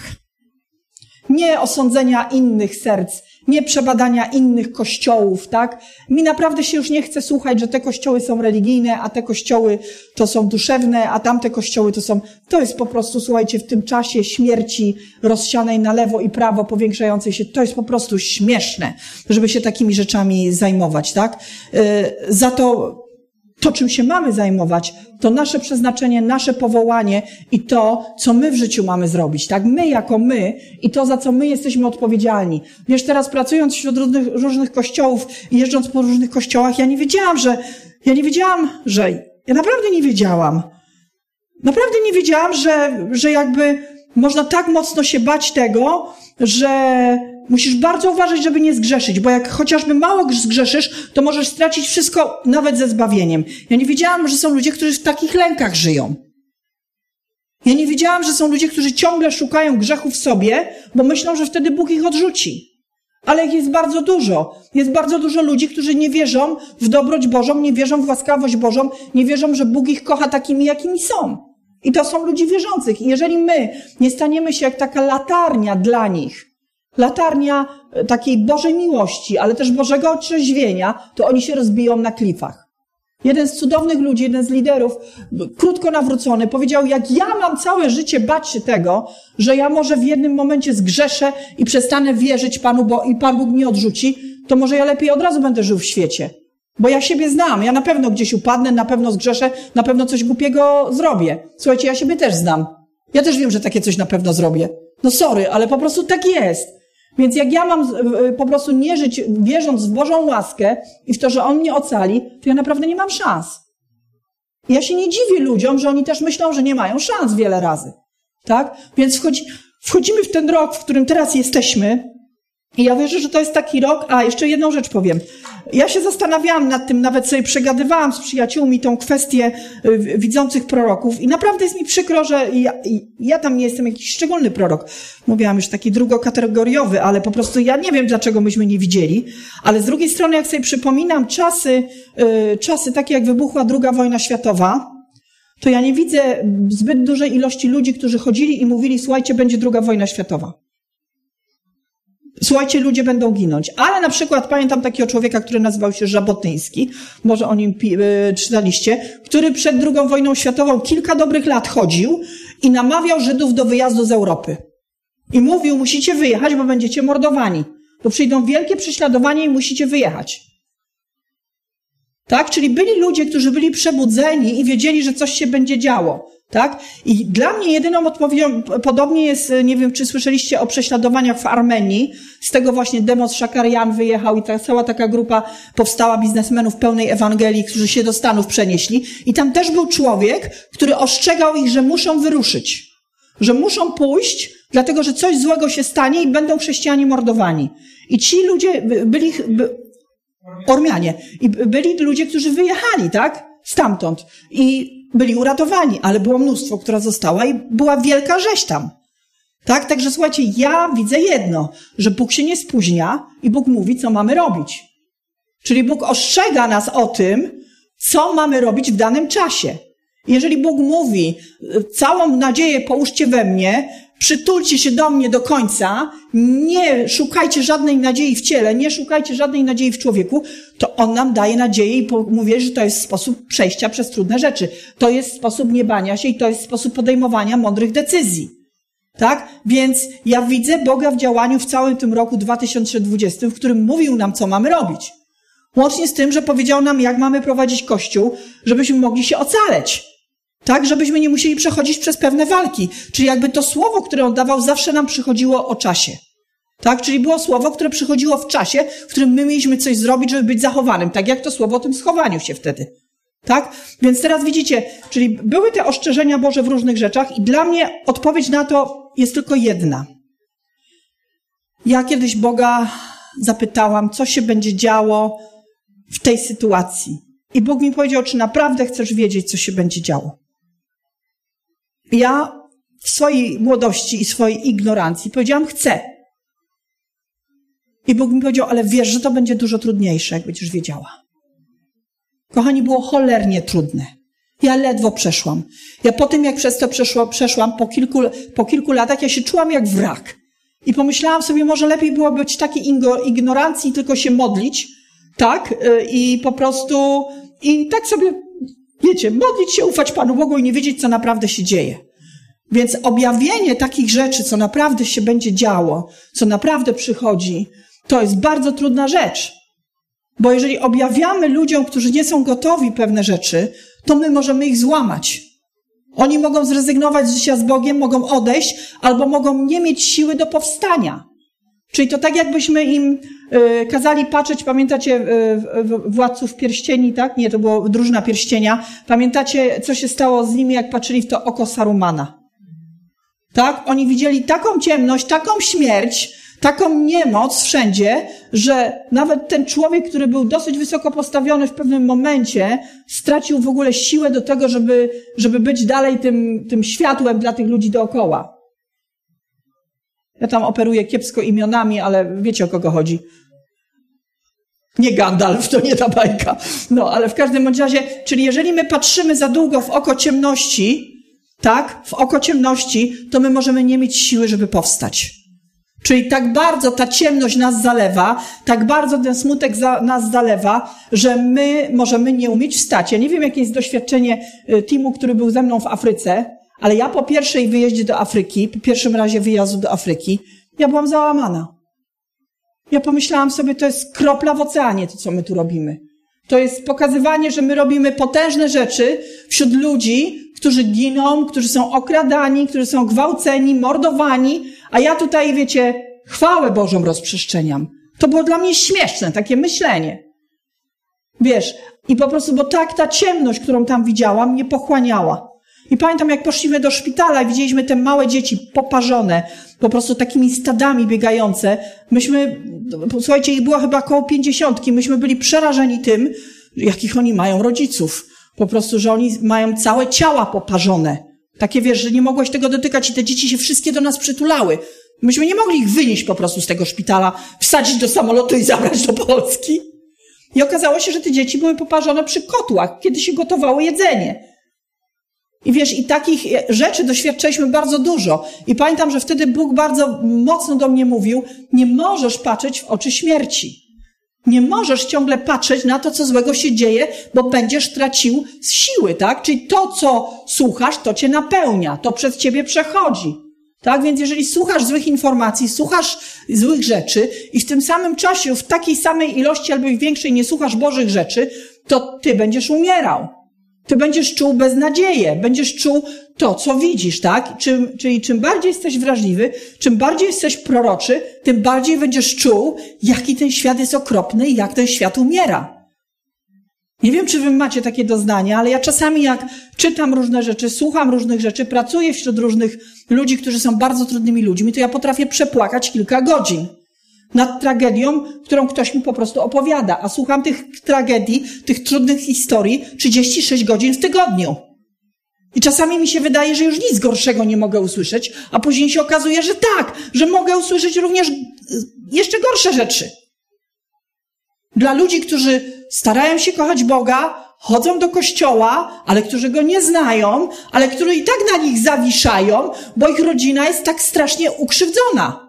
nie osądzenia innych serc, nie przebadania innych kościołów, tak? Mi naprawdę się już nie chce słuchać, że te kościoły są religijne, a te kościoły to są duszewne, a tamte kościoły to są... To jest po prostu, słuchajcie, w tym czasie śmierci rozsianej na lewo i prawo, powiększającej się, to jest po prostu śmieszne, żeby się takimi rzeczami zajmować, tak? Yy, za to... To, czym się mamy zajmować, to nasze przeznaczenie, nasze powołanie i to, co my w życiu mamy zrobić, tak? My jako my i to, za co my jesteśmy odpowiedzialni. Wiesz, teraz pracując wśród różnych, różnych kościołów i jeżdżąc po różnych kościołach, ja nie wiedziałam, że, ja nie wiedziałam, że, ja naprawdę nie wiedziałam. Naprawdę nie wiedziałam, że, że jakby można tak mocno się bać tego, że musisz bardzo uważać, żeby nie zgrzeszyć, bo jak chociażby mało zgrzeszysz, to możesz stracić wszystko, nawet ze zbawieniem. Ja nie wiedziałam, że są ludzie, którzy w takich lękach żyją. Ja nie wiedziałam, że są ludzie, którzy ciągle szukają grzechu w sobie, bo myślą, że wtedy Bóg ich odrzuci. Ale ich jest bardzo dużo. Jest bardzo dużo ludzi, którzy nie wierzą w dobroć Bożą, nie wierzą w łaskawość Bożą, nie wierzą, że Bóg ich kocha takimi, jakimi są. I to są ludzie wierzących. I jeżeli my nie staniemy się jak taka latarnia dla nich, latarnia takiej Bożej miłości, ale też Bożego otrzeźwienia, to oni się rozbiją na klifach. Jeden z cudownych ludzi, jeden z liderów, krótko nawrócony, powiedział, jak ja mam całe życie bać się tego, że ja może w jednym momencie zgrzeszę i przestanę wierzyć Panu, bo i Pan Bóg mnie odrzuci, to może ja lepiej od razu będę żył w świecie. Bo ja siebie znam, ja na pewno gdzieś upadnę, na pewno zgrzeszę, na pewno coś głupiego zrobię. Słuchajcie, ja siebie też znam. Ja też wiem, że takie coś na pewno zrobię. No sorry, ale po prostu tak jest. Więc jak ja mam po prostu nie żyć wierząc w Bożą łaskę i w to, że On mnie ocali, to ja naprawdę nie mam szans. Ja się nie dziwię ludziom, że oni też myślą, że nie mają szans wiele razy. Tak? Więc wchodzi, wchodzimy w ten rok, w którym teraz jesteśmy i ja wierzę, że to jest taki rok. A, jeszcze jedną rzecz powiem. Ja się zastanawiałam nad tym, nawet sobie przegadywałam z przyjaciółmi tą kwestię y, widzących proroków i naprawdę jest mi przykro, że ja, ja tam nie jestem jakiś szczególny prorok. Mówiłam już taki drugokategoriowy, ale po prostu ja nie wiem, dlaczego myśmy nie widzieli. Ale z drugiej strony, jak sobie przypominam czasy, y, czasy takie, jak wybuchła druga wojna światowa, to ja nie widzę zbyt dużej ilości ludzi, którzy chodzili i mówili, słuchajcie, będzie druga wojna światowa. Słuchajcie, ludzie będą ginąć. Ale na przykład pamiętam takiego człowieka, który nazywał się Żabotyński, może o nim pi- y, czytaliście, który przed drugą wojną światową kilka dobrych lat chodził i namawiał Żydów do wyjazdu z Europy. I mówił, musicie wyjechać, bo będziecie mordowani. Bo przyjdą wielkie prześladowania i musicie wyjechać. Tak? Czyli byli ludzie, którzy byli przebudzeni i wiedzieli, że coś się będzie działo. Tak? I dla mnie jedyną odpowiedzią, podobnie jest, nie wiem, czy słyszeliście o prześladowaniach w Armenii, z tego właśnie Demos Shakarian wyjechał i ta cała taka grupa powstała biznesmenów pełnej Ewangelii, którzy się do Stanów przenieśli. I tam też był człowiek, który ostrzegał ich, że muszą wyruszyć, że muszą pójść, dlatego że coś złego się stanie i będą chrześcijanie mordowani. I ci ludzie byli, by, Ormianie, i byli ludzie, którzy wyjechali, tak? Stamtąd. I byli uratowani, ale było mnóstwo, która została i była wielka rzeź tam. Tak? Także słuchajcie, ja widzę jedno, że Bóg się nie spóźnia i Bóg mówi, co mamy robić. Czyli Bóg ostrzega nas o tym, co mamy robić w danym czasie. Jeżeli Bóg mówi, całą nadzieję połóżcie we mnie, przytulcie się do mnie do końca, nie szukajcie żadnej nadziei w ciele, nie szukajcie żadnej nadziei w człowieku, to On nam daje nadzieję i mówi, że to jest sposób przejścia przez trudne rzeczy. To jest sposób nie bania się i to jest sposób podejmowania mądrych decyzji. Tak? Więc ja widzę Boga w działaniu w całym tym roku dwa tysiące dwudziestym, w którym mówił nam, co mamy robić. Łącznie z tym, że powiedział nam, jak mamy prowadzić Kościół, żebyśmy mogli się ocaleć. Tak, żebyśmy nie musieli przechodzić przez pewne walki. Czyli jakby to słowo, które On dawał, zawsze nam przychodziło o czasie. Tak, czyli było słowo, które przychodziło w czasie, w którym my mieliśmy coś zrobić, żeby być zachowanym. Tak jak to słowo o tym schowaniu się wtedy. Tak? Więc teraz widzicie, czyli były te ostrzeżenia Boże w różnych rzeczach i dla mnie odpowiedź na to jest tylko jedna. Ja kiedyś Boga zapytałam, co się będzie działo w tej sytuacji. I Bóg mi powiedział, czy naprawdę chcesz wiedzieć, co się będzie działo. Ja w swojej młodości i swojej ignorancji powiedziałam, chcę. I Bóg mi powiedział, ale wiesz, że to będzie dużo trudniejsze, jak będziesz wiedziała. Kochani, było cholernie trudne. Ja ledwo przeszłam. Ja po tym, jak przez to przeszło, przeszłam, po kilku, po kilku latach, ja się czułam jak wrak. I pomyślałam sobie, może lepiej było być takiej ignorancji i tylko się modlić, tak? I po prostu, i tak sobie, wiecie, modlić się, ufać Panu Bogu i nie wiedzieć, co naprawdę się dzieje. Więc objawienie takich rzeczy, co naprawdę się będzie działo, co naprawdę przychodzi, to jest bardzo trudna rzecz. Bo jeżeli objawiamy ludziom, którzy nie są gotowi pewne rzeczy, to my możemy ich złamać. Oni mogą zrezygnować z życia z Bogiem, mogą odejść, albo mogą nie mieć siły do powstania. Czyli to tak jakbyśmy im y, kazali patrzeć, pamiętacie y, Władców Pierścieni, tak? Nie, to było Drużyna Pierścienia. Pamiętacie, co się stało z nimi, jak patrzyli w to oko Sarumana? Tak? Oni widzieli taką ciemność, taką śmierć, taką niemoc wszędzie, że nawet ten człowiek, który był dosyć wysoko postawiony w pewnym momencie, stracił w ogóle siłę do tego, żeby, żeby być dalej tym, tym światłem dla tych ludzi dookoła. Ja tam operuję kiepsko imionami, ale wiecie, o kogo chodzi. Nie Gandalf, to nie ta bajka. No, ale w każdym bądź razie, czyli jeżeli my patrzymy za długo w oko ciemności, tak, w oko ciemności, to my możemy nie mieć siły, żeby powstać. Czyli tak bardzo ta ciemność nas zalewa, tak bardzo ten smutek za, nas zalewa, że my możemy nie umieć wstać. Ja nie wiem, jakie jest doświadczenie Timu, który był ze mną w Afryce, ale ja po pierwszej wyjeździe do Afryki, po pierwszym razie wyjazdu do Afryki, ja byłam załamana. Ja pomyślałam sobie, to jest kropla w oceanie, to co my tu robimy. To jest pokazywanie, że my robimy potężne rzeczy wśród ludzi, którzy giną, którzy są okradani, którzy są gwałceni, mordowani, a ja tutaj, wiecie, chwałę Bożą rozprzestrzeniam. To było dla mnie śmieszne, takie myślenie. Wiesz, i po prostu, bo tak ta ciemność, którą tam widziałam, mnie pochłaniała. I pamiętam, jak poszliśmy do szpitala i widzieliśmy te małe dzieci poparzone, po prostu takimi stadami biegające. Myśmy, słuchajcie, ich było chyba około pięćdziesiątki, myśmy byli przerażeni tym, jakich oni mają rodziców. Po prostu, że oni mają całe ciała poparzone. Takie, wiesz, że nie mogłeś tego dotykać i te dzieci się wszystkie do nas przytulały. Myśmy nie mogli ich wynieść po prostu z tego szpitala, wsadzić do samolotu i zabrać do Polski. I okazało się, że te dzieci były poparzone przy kotłach, kiedy się gotowało jedzenie. I wiesz, i takich rzeczy doświadczyliśmy bardzo dużo. I pamiętam, że wtedy Bóg bardzo mocno do mnie mówił, nie możesz patrzeć w oczy śmierci. Nie możesz ciągle patrzeć na to, co złego się dzieje, bo będziesz tracił z siły, tak? Czyli to, co słuchasz, to cię napełnia, to przez ciebie przechodzi. Tak? Więc jeżeli słuchasz złych informacji, słuchasz złych rzeczy i w tym samym czasie, w takiej samej ilości albo i większej nie słuchasz Bożych rzeczy, to ty będziesz umierał. Ty będziesz czuł beznadzieję, będziesz czuł to, co widzisz, tak? Czym, czyli czym bardziej jesteś wrażliwy, czym bardziej jesteś proroczy, tym bardziej będziesz czuł, jaki ten świat jest okropny i jak ten świat umiera. Nie wiem, czy wy macie takie doznania, ale ja czasami jak czytam różne rzeczy, słucham różnych rzeczy, pracuję wśród różnych ludzi, którzy są bardzo trudnymi ludźmi, to ja potrafię przepłakać kilka godzin nad tragedią, którą ktoś mi po prostu opowiada. A słucham tych tragedii, tych trudnych historii trzydzieści sześć godzin w tygodniu. I czasami mi się wydaje, że już nic gorszego nie mogę usłyszeć, a później się okazuje, że tak, że mogę usłyszeć również jeszcze gorsze rzeczy. Dla ludzi, którzy starają się kochać Boga, chodzą do kościoła, ale którzy Go nie znają, ale którzy i tak na nich zawiszają, bo ich rodzina jest tak strasznie ukrzywdzona.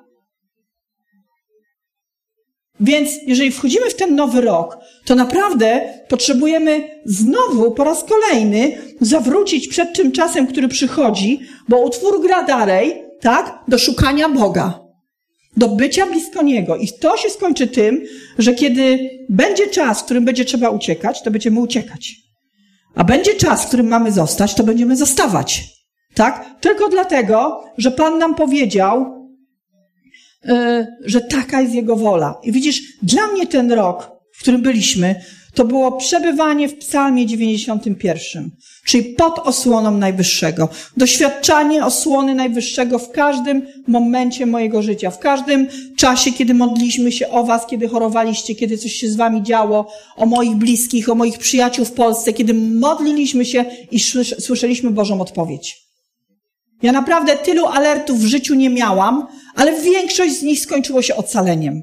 Więc jeżeli wchodzimy w ten nowy rok, to naprawdę potrzebujemy znowu po raz kolejny zawrócić przed tym czasem, który przychodzi, bo utwór gra dalej, tak, do szukania Boga, do bycia blisko Niego. I to się skończy tym, że kiedy będzie czas, w którym będzie trzeba uciekać, to będziemy uciekać. A będzie czas, w którym mamy zostać, to będziemy zostawać. Tak? Tylko dlatego, że Pan nam powiedział, że taka jest Jego wola. I widzisz, dla mnie ten rok, w którym byliśmy, to było przebywanie w Psalmie dziewięćdziesiątym pierwszym, czyli pod osłoną Najwyższego. Doświadczanie osłony Najwyższego w każdym momencie mojego życia, w każdym czasie, kiedy modliliśmy się o was, kiedy chorowaliście, kiedy coś się z wami działo, o moich bliskich, o moich przyjaciół w Polsce, kiedy modliliśmy się i słyszeliśmy Bożą odpowiedź. Ja naprawdę tylu alertów w życiu nie miałam, ale większość z nich skończyło się ocaleniem.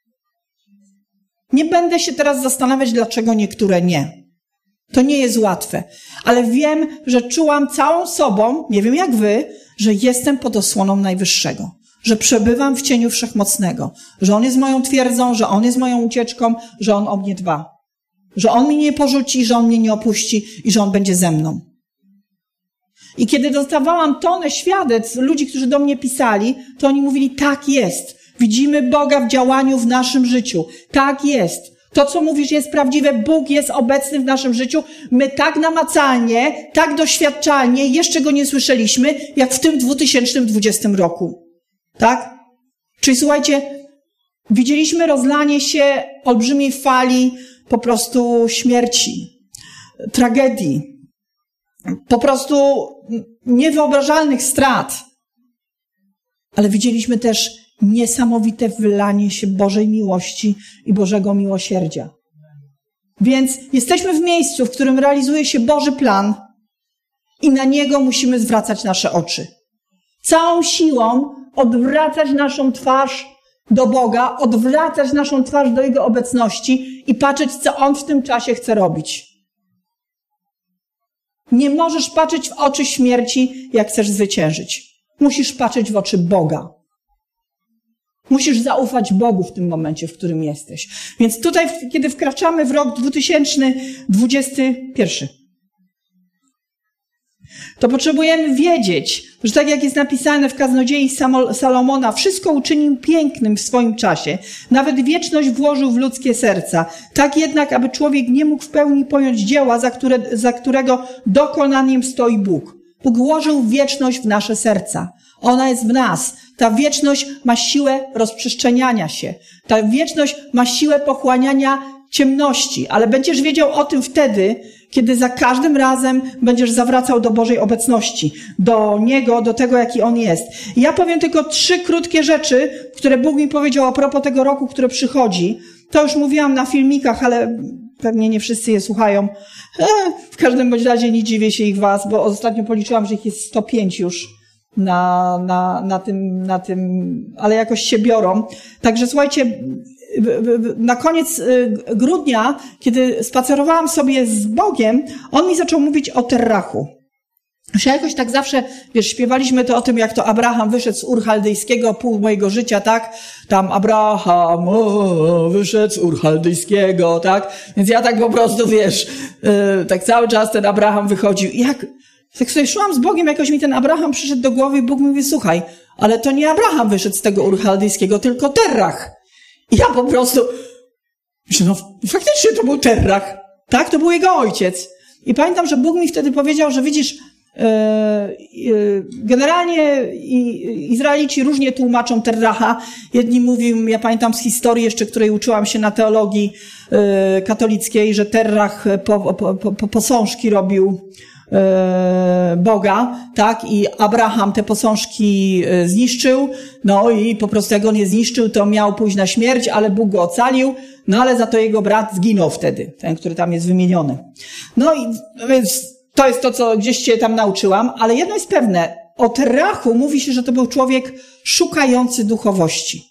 Nie będę się teraz zastanawiać, dlaczego niektóre nie. To nie jest łatwe. Ale wiem, że czułam całą sobą, nie wiem jak wy, że jestem pod osłoną Najwyższego. Że przebywam w cieniu Wszechmocnego. Że On jest moją twierdzą, że On jest moją ucieczką, że On o mnie dba. Że On mnie nie porzuci, że On mnie nie opuści i że On będzie ze mną. I kiedy dostawałam tonę świadectw ludzi, którzy do mnie pisali, to oni mówili, tak jest. Widzimy Boga w działaniu w naszym życiu. Tak jest. To, co mówisz, jest prawdziwe. Bóg jest obecny w naszym życiu. My tak namacalnie, tak doświadczalnie jeszcze Go nie słyszeliśmy, jak w tym dwa tysiące dwudziestym roku. Tak? Czyli słuchajcie, widzieliśmy rozlanie się olbrzymiej fali po prostu śmierci, tragedii. Po prostu niewyobrażalnych strat. Ale widzieliśmy też niesamowite wylanie się Bożej miłości i Bożego miłosierdzia. Więc jesteśmy w miejscu, w którym realizuje się Boży plan i na Niego musimy zwracać nasze oczy. Całą siłą odwracać naszą twarz do Boga, odwracać naszą twarz do Jego obecności i patrzeć, co On w tym czasie chce robić. Nie możesz patrzeć w oczy śmierci, jak chcesz zwyciężyć. Musisz patrzeć w oczy Boga. Musisz zaufać Bogu w tym momencie, w którym jesteś. Więc tutaj, kiedy wkraczamy w rok dwa tysiące dwudziesty pierwszy, to potrzebujemy wiedzieć, że tak jak jest napisane w Kaznodziei Salomona, wszystko uczynił pięknym w swoim czasie. Nawet wieczność włożył w ludzkie serca. Tak jednak, aby człowiek nie mógł w pełni pojąć dzieła, za, które, za którego dokonaniem stoi Bóg. Bóg włożył wieczność w nasze serca. Ona jest w nas. Ta wieczność ma siłę rozprzestrzeniania się. Ta wieczność ma siłę pochłaniania ciemności, ale będziesz wiedział o tym wtedy, kiedy za każdym razem będziesz zawracał do Bożej obecności, do Niego, do tego, jaki On jest. I ja powiem tylko trzy krótkie rzeczy, które Bóg mi powiedział a propos tego roku, który przychodzi. To już mówiłam na filmikach, ale pewnie nie wszyscy je słuchają. E, w każdym bądź razie nie dziwię się ich was, bo ostatnio policzyłam, że ich jest sto pięć już na, na, na tym, na tym, ale jakoś się biorą. Także słuchajcie, na koniec grudnia, kiedy spacerowałam sobie z Bogiem, On mi zaczął mówić o Terrachu. Że jakoś tak zawsze, wiesz, śpiewaliśmy to o tym, jak to Abraham wyszedł z Ur Chaldejskiego, pół mojego życia, tak? Tam Abraham o, wyszedł z Ur Chaldejskiego, tak? Więc ja tak po prostu, wiesz, yy, tak cały czas ten Abraham wychodził. I jak, tak sobie szłam z Bogiem, jakoś mi ten Abraham przyszedł do głowy i Bóg mi mówi, słuchaj, ale to nie Abraham wyszedł z tego Ur Chaldejskiego, tylko Terrach. I ja po prostu, myślę, no faktycznie to był Terrach, tak? To był jego ojciec. I pamiętam, że Bóg mi wtedy powiedział, że widzisz, generalnie Izraelici różnie tłumaczą Terracha. Jedni mówią, ja pamiętam z historii jeszcze, której uczyłam się na teologii katolickiej, że Terrach po, po, po, posążki robił Boga, tak? I Abraham te posążki zniszczył, no i po prostu jak on je zniszczył, to miał pójść na śmierć, ale Bóg go ocalił, no ale za to jego brat zginął wtedy, ten, który tam jest wymieniony. No i więc to jest to, co gdzieś cię tam nauczyłam, ale jedno jest pewne, o Terrachu mówi się, że to był człowiek szukający duchowości.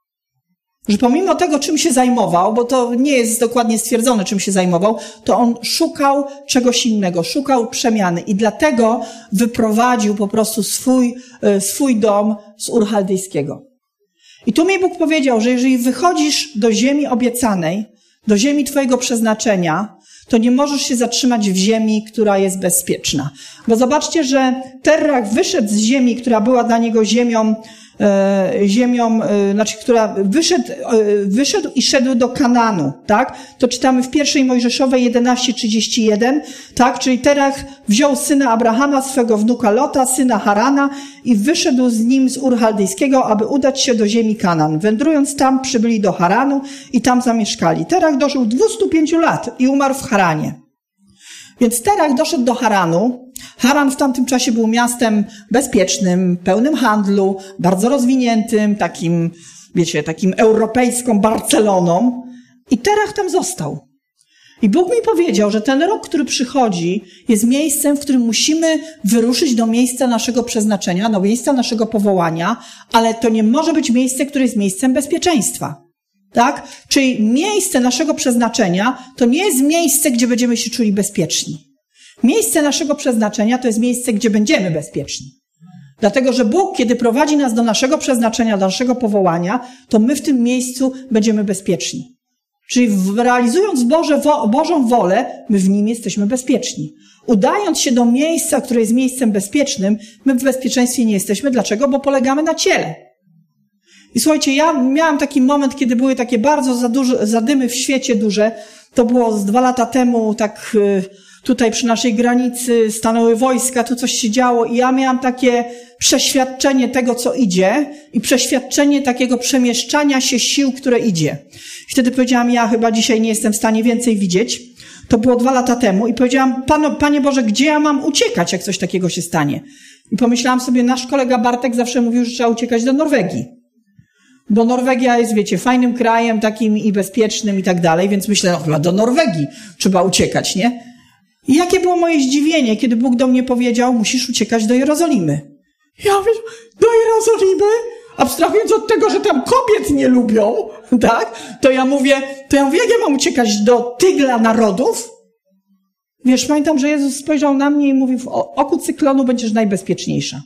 Że pomimo tego, czym się zajmował, bo to nie jest dokładnie stwierdzone, czym się zajmował, to on szukał czegoś innego, szukał przemiany i dlatego wyprowadził po prostu swój, swój dom z Ur Chaldejskiego. I tu mi Bóg powiedział, że jeżeli wychodzisz do ziemi obiecanej, do ziemi twojego przeznaczenia, to nie możesz się zatrzymać w ziemi, która jest bezpieczna. Bo zobaczcie, że Terrach wyszedł z ziemi, która była dla niego ziemią, e, ziemią, e, znaczy, która wyszedł, e, wyszedł i szedł do Kananu, tak? To czytamy w pierwszej Mojżeszowej jedenaście trzydzieści jeden, tak? Czyli Terrach wziął syna Abrahama, swego wnuka Lota, syna Harana i wyszedł z nim z Ur Chaldejskiego, aby udać się do ziemi Kanan. Wędrując tam, przybyli do Haranu i tam zamieszkali. Terrach dożył dwustu pięciu lat i umarł w Haranie. Więc Terrach doszedł do Haranu. Haran w tamtym czasie był miastem bezpiecznym, pełnym handlu, bardzo rozwiniętym, takim, wiecie, takim europejską Barceloną. I Terrach tam został. I Bóg mi powiedział, że ten rok, który przychodzi, jest miejscem, w którym musimy wyruszyć do miejsca naszego przeznaczenia, do miejsca naszego powołania, ale to nie może być miejsce, które jest miejscem bezpieczeństwa. Tak? Czyli miejsce naszego przeznaczenia to nie jest miejsce, gdzie będziemy się czuli bezpieczni. Miejsce naszego przeznaczenia to jest miejsce, gdzie będziemy bezpieczni. Dlatego, że Bóg, kiedy prowadzi nas do naszego przeznaczenia, do naszego powołania, to my w tym miejscu będziemy bezpieczni. Czyli realizując Boże, wo, Bożą wolę, my w nim jesteśmy bezpieczni. Udając się do miejsca, które jest miejscem bezpiecznym, my w bezpieczeństwie nie jesteśmy. Dlaczego? Bo polegamy na ciele. I słuchajcie, ja miałam taki moment, kiedy były takie bardzo za duże, zadymy w świecie duże. To było z dwa lata temu, tak tutaj przy naszej granicy stanęły wojska, tu coś się działo i ja miałam takie przeświadczenie tego, co idzie i przeświadczenie takiego przemieszczania się sił, które idzie. I wtedy powiedziałam, ja chyba dzisiaj nie jestem w stanie więcej widzieć. To było dwa lata temu i powiedziałam, Panu, Panie Boże, gdzie ja mam uciekać, jak coś takiego się stanie? I pomyślałam sobie, nasz kolega Bartek zawsze mówił, że trzeba uciekać do Norwegii. Bo Norwegia jest, wiecie, fajnym krajem takim i bezpiecznym i tak dalej, więc myślę, no chyba do Norwegii trzeba uciekać, nie? I jakie było moje zdziwienie, kiedy Bóg do mnie powiedział, musisz uciekać do Jerozolimy. Ja mówię, do Jerozolimy? Abstrahując od tego, że tam kobiet nie lubią, tak? To ja mówię, to ja mówię, jak ja mam uciekać do tygla narodów? Wiesz, pamiętam, że Jezus spojrzał na mnie i mówił, w oku cyklonu będziesz najbezpieczniejsza.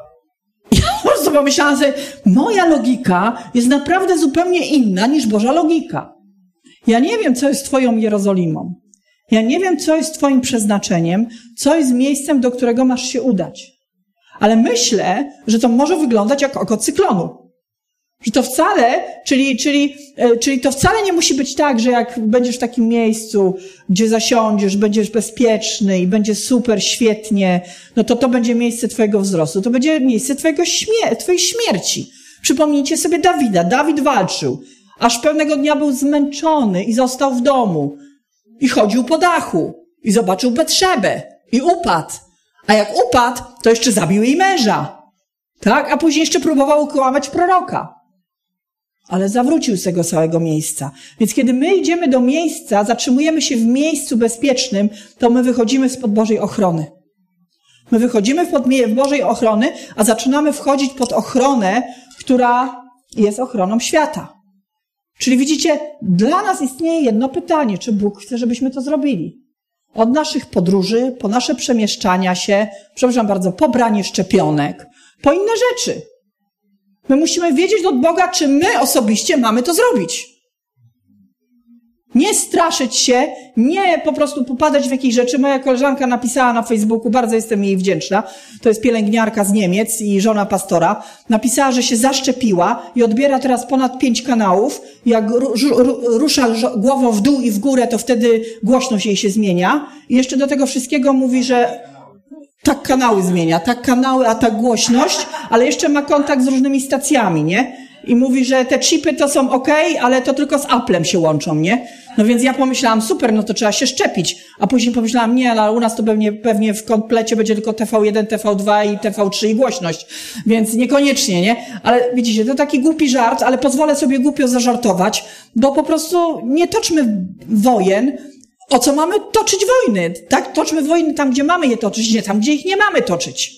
Ja po prostu pomyślałam sobie, moja logika jest naprawdę zupełnie inna niż Boża logika. Ja nie wiem, co jest twoją Jerozolimą. Ja nie wiem, co jest twoim przeznaczeniem, co jest miejscem, do którego masz się udać. Ale myślę, że to może wyglądać jak oko cyklonu. Że to wcale, czyli, czyli, czyli to wcale nie musi być tak, że jak będziesz w takim miejscu, gdzie zasiądziesz, będziesz bezpieczny i będzie super, świetnie, no to to będzie miejsce twojego wzrostu. To będzie miejsce twojego śmier- twojej śmierci. Przypomnijcie sobie Dawida. Dawid walczył, aż pewnego dnia był zmęczony i został w domu. I chodził po dachu. I zobaczył Betszebę. I upadł. A jak upadł, to jeszcze zabił jej męża. Tak? A później jeszcze próbował ukłamać proroka. Ale zawrócił z tego całego miejsca. Więc kiedy my idziemy do miejsca, zatrzymujemy się w miejscu bezpiecznym, to my wychodzimy spod Bożej ochrony. My wychodzimy pod Bożej ochrony, a zaczynamy wchodzić pod ochronę, która jest ochroną świata. Czyli widzicie, dla nas istnieje jedno pytanie, czy Bóg chce, żebyśmy to zrobili. Od naszych podróży, po nasze przemieszczania się, przepraszam bardzo, pobranie szczepionek, po inne rzeczy. My musimy wiedzieć od Boga, czy my osobiście mamy to zrobić. Nie straszyć się, nie po prostu popadać w jakieś rzeczy. Moja koleżanka napisała na Facebooku, bardzo jestem jej wdzięczna, to jest pielęgniarka z Niemiec i żona pastora, napisała, że się zaszczepiła i odbiera teraz ponad pięć kanałów. Jak rusza głową w dół i w górę, to wtedy głośność jej się zmienia. I jeszcze do tego wszystkiego mówi, że tak kanały zmienia, tak kanały, a tak głośność, ale jeszcze ma kontakt z różnymi stacjami, nie? I mówi, że te chipy to są okej, ale to tylko z Applem się łączą, nie? No więc ja pomyślałam, super, no to trzeba się szczepić. A później pomyślałam, nie, ale u nas to pewnie, pewnie w komplecie będzie tylko T V jeden, T V dwa i T V trzy i głośność. Więc niekoniecznie, nie? Ale widzicie, to taki głupi żart, ale pozwolę sobie głupio zażartować, bo po prostu nie toczmy wojen. O co mamy toczyć wojny? Tak? Toczmy wojny tam, gdzie mamy je toczyć, nie tam, gdzie ich nie mamy toczyć.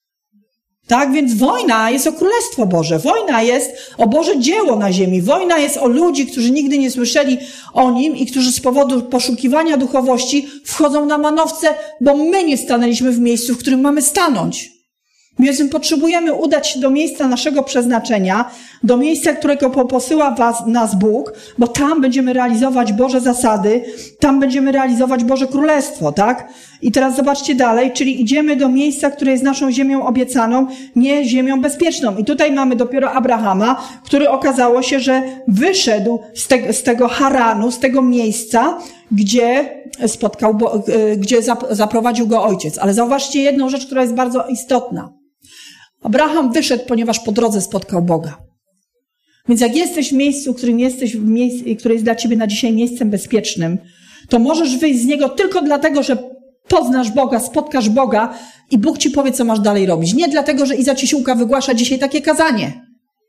Tak? Więc wojna jest o Królestwo Boże. Wojna jest o Boże dzieło na ziemi. Wojna jest o ludzi, którzy nigdy nie słyszeli o Nim i którzy z powodu poszukiwania duchowości wchodzą na manowce, bo my nie stanęliśmy w miejscu, w którym mamy stanąć. Więc my potrzebujemy udać się do miejsca naszego przeznaczenia, do miejsca, którego posyła was, nas Bóg, bo tam będziemy realizować Boże zasady, tam będziemy realizować Boże Królestwo, tak? I teraz zobaczcie dalej, czyli idziemy do miejsca, które jest naszą ziemią obiecaną, nie ziemią bezpieczną. I tutaj mamy dopiero Abrahama, który okazało się, że wyszedł z, te, z tego Haranu, z tego miejsca, gdzie spotkał, bo, gdzie zaprowadził go ojciec. Ale zauważcie jedną rzecz, która jest bardzo istotna. Abraham wyszedł, ponieważ po drodze spotkał Boga. Więc jak jesteś w miejscu, w którym jesteś, w miejscu, które jest dla ciebie na dzisiaj miejscem bezpiecznym, to możesz wyjść z niego tylko dlatego, że poznasz Boga, spotkasz Boga i Bóg ci powie, co masz dalej robić. Nie dlatego, że Iza Ciesiłka wygłasza dzisiaj takie kazanie.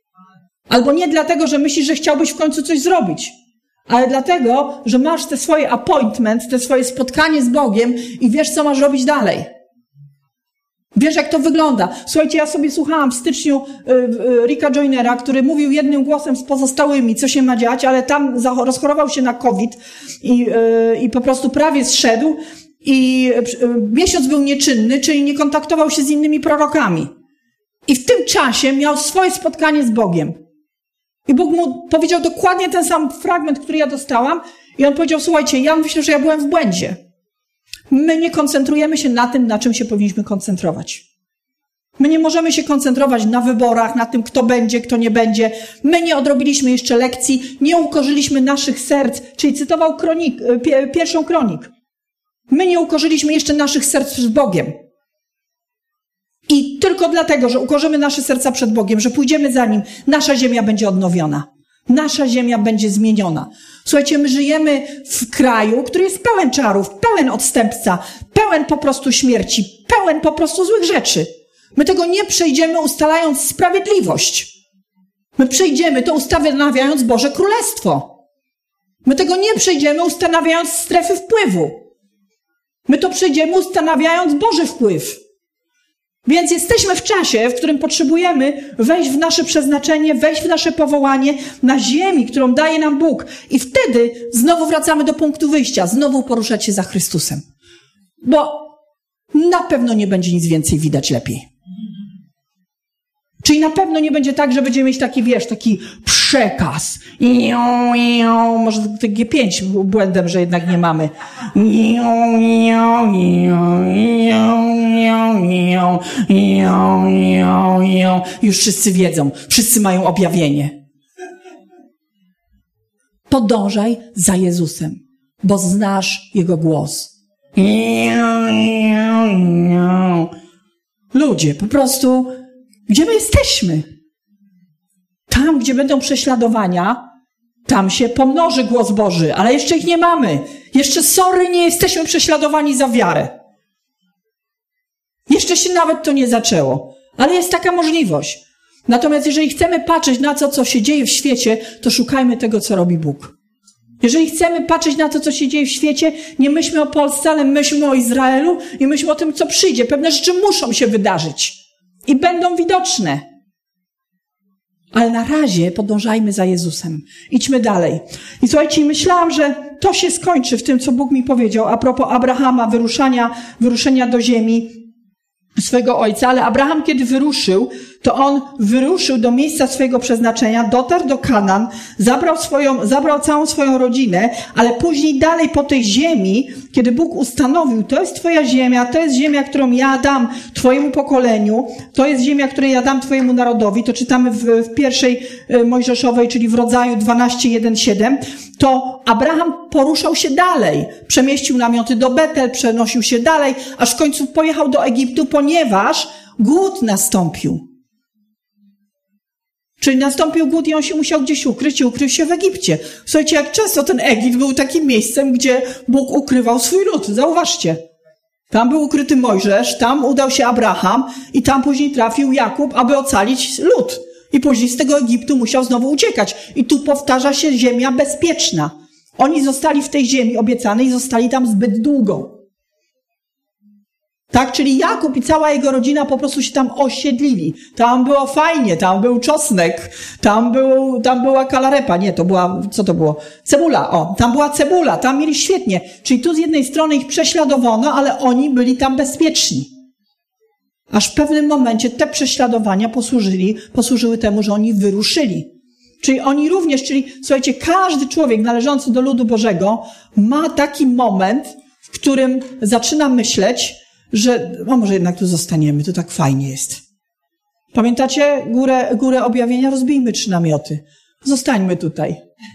Albo nie dlatego, że myślisz, że chciałbyś w końcu coś zrobić. Ale dlatego, że masz te swoje appointment, te swoje spotkanie z Bogiem i wiesz, co masz robić dalej. Wiesz, jak to wygląda. Słuchajcie, ja sobie słuchałam w styczniu y, y, Ricka Joynera, który mówił jednym głosem z pozostałymi, co się ma dziać, ale tam rozchorował się na COVID i, y, i po prostu prawie zszedł i y, miesiąc był nieczynny, czyli nie kontaktował się z innymi prorokami. I w tym czasie miał swoje spotkanie z Bogiem. I Bóg mu powiedział dokładnie ten sam fragment, który ja dostałam i on powiedział, słuchajcie, ja myślę, że ja byłem w błędzie. My nie koncentrujemy się na tym, na czym się powinniśmy koncentrować. My nie możemy się koncentrować na wyborach, na tym, kto będzie, kto nie będzie. My nie odrobiliśmy jeszcze lekcji, nie ukorzyliśmy naszych serc, czyli cytował kronik, pierwszą kronik. My nie ukorzyliśmy jeszcze naszych serc przed Bogiem. I tylko dlatego, że ukorzymy nasze serca przed Bogiem, że pójdziemy za Nim, nasza ziemia będzie odnowiona. Nasza ziemia będzie zmieniona. Słuchajcie, my żyjemy w kraju, który jest pełen czarów, pełen odstępca, pełen po prostu śmierci, pełen po prostu złych rzeczy. My tego nie przejdziemy ustalając sprawiedliwość. My przejdziemy to ustanawiając Boże Królestwo. My tego nie przejdziemy ustanawiając strefy wpływu. My to przejdziemy ustanawiając Boży wpływ. Więc jesteśmy w czasie, w którym potrzebujemy wejść w nasze przeznaczenie, wejść w nasze powołanie na ziemi, którą daje nam Bóg. I wtedy znowu wracamy do punktu wyjścia, znowu poruszać się za Chrystusem. Bo na pewno nie będzie nic więcej widać lepiej. Czyli na pewno nie będzie tak, że będziemy mieć taki, wiesz, taki przekaz. Ią, ią, może G pięć błędem, że jednak nie mamy. Ią, ią, ią, ią, ią, ią, ią, ią, ią. Już wszyscy wiedzą, wszyscy mają objawienie. Podążaj za Jezusem, bo znasz Jego głos. Ludzie, po prostu, gdzie my jesteśmy? Tam, gdzie będą prześladowania, tam się pomnoży głos Boży, ale jeszcze ich nie mamy. Jeszcze, sorry, nie jesteśmy prześladowani za wiarę. Jeszcze się nawet to nie zaczęło, ale jest taka możliwość. Natomiast jeżeli chcemy patrzeć na to, co się dzieje w świecie, to szukajmy tego, co robi Bóg. Jeżeli chcemy patrzeć na to, co się dzieje w świecie, nie myślmy o Polsce, ale myślmy o Izraelu i myślmy o tym, co przyjdzie. Pewne rzeczy muszą się wydarzyć i będą widoczne. Ale na razie podążajmy za Jezusem. Idźmy dalej. I słuchajcie, myślałam, że to się skończy w tym, co Bóg mi powiedział a propos Abrahama, wyruszania, wyruszenia do ziemi swojego ojca, ale Abraham, kiedy wyruszył, to on wyruszył do miejsca swojego przeznaczenia, dotarł do Kanaan, zabrał swoją, zabrał całą swoją rodzinę, ale później dalej po tej ziemi, kiedy Bóg ustanowił, to jest twoja ziemia, to jest ziemia, którą ja dam twojemu pokoleniu, to jest ziemia, której ja dam twojemu narodowi, to czytamy w, w pierwszej Mojżeszowej, czyli w Rodzaju dwanaście, jeden, siedem, to Abraham poruszał się dalej, przemieścił namioty do Betel, przenosił się dalej, aż w końcu pojechał do Egiptu, ponieważ głód nastąpił. Czyli nastąpił głód i on się musiał gdzieś ukryć i ukrył się w Egipcie. Słuchajcie, jak często ten Egipt był takim miejscem, gdzie Bóg ukrywał swój lud. Zauważcie. Tam był ukryty Mojżesz, tam udał się Abraham i tam później trafił Jakub, aby ocalić lud. I później z tego Egiptu musiał znowu uciekać. I tu powtarza się ziemia bezpieczna. Oni zostali w tej ziemi obiecanej i zostali tam zbyt długo. Tak, czyli Jakub i cała jego rodzina po prostu się tam osiedlili. Tam było fajnie, tam był czosnek, tam, był, tam była kalarepa, nie, to była, co to było? Cebula, o, tam była cebula, tam mieli świetnie. Czyli tu z jednej strony ich prześladowano, ale oni byli tam bezpieczni. Aż w pewnym momencie te prześladowania posłużyli, posłużyły temu, że oni wyruszyli. Czyli oni również, czyli słuchajcie, każdy człowiek należący do ludu Bożego ma taki moment, w którym zaczyna myśleć, że no może jednak tu zostaniemy, to tak fajnie jest. Pamiętacie górę, górę objawienia? Rozbijmy trzy namioty. Zostańmy tutaj.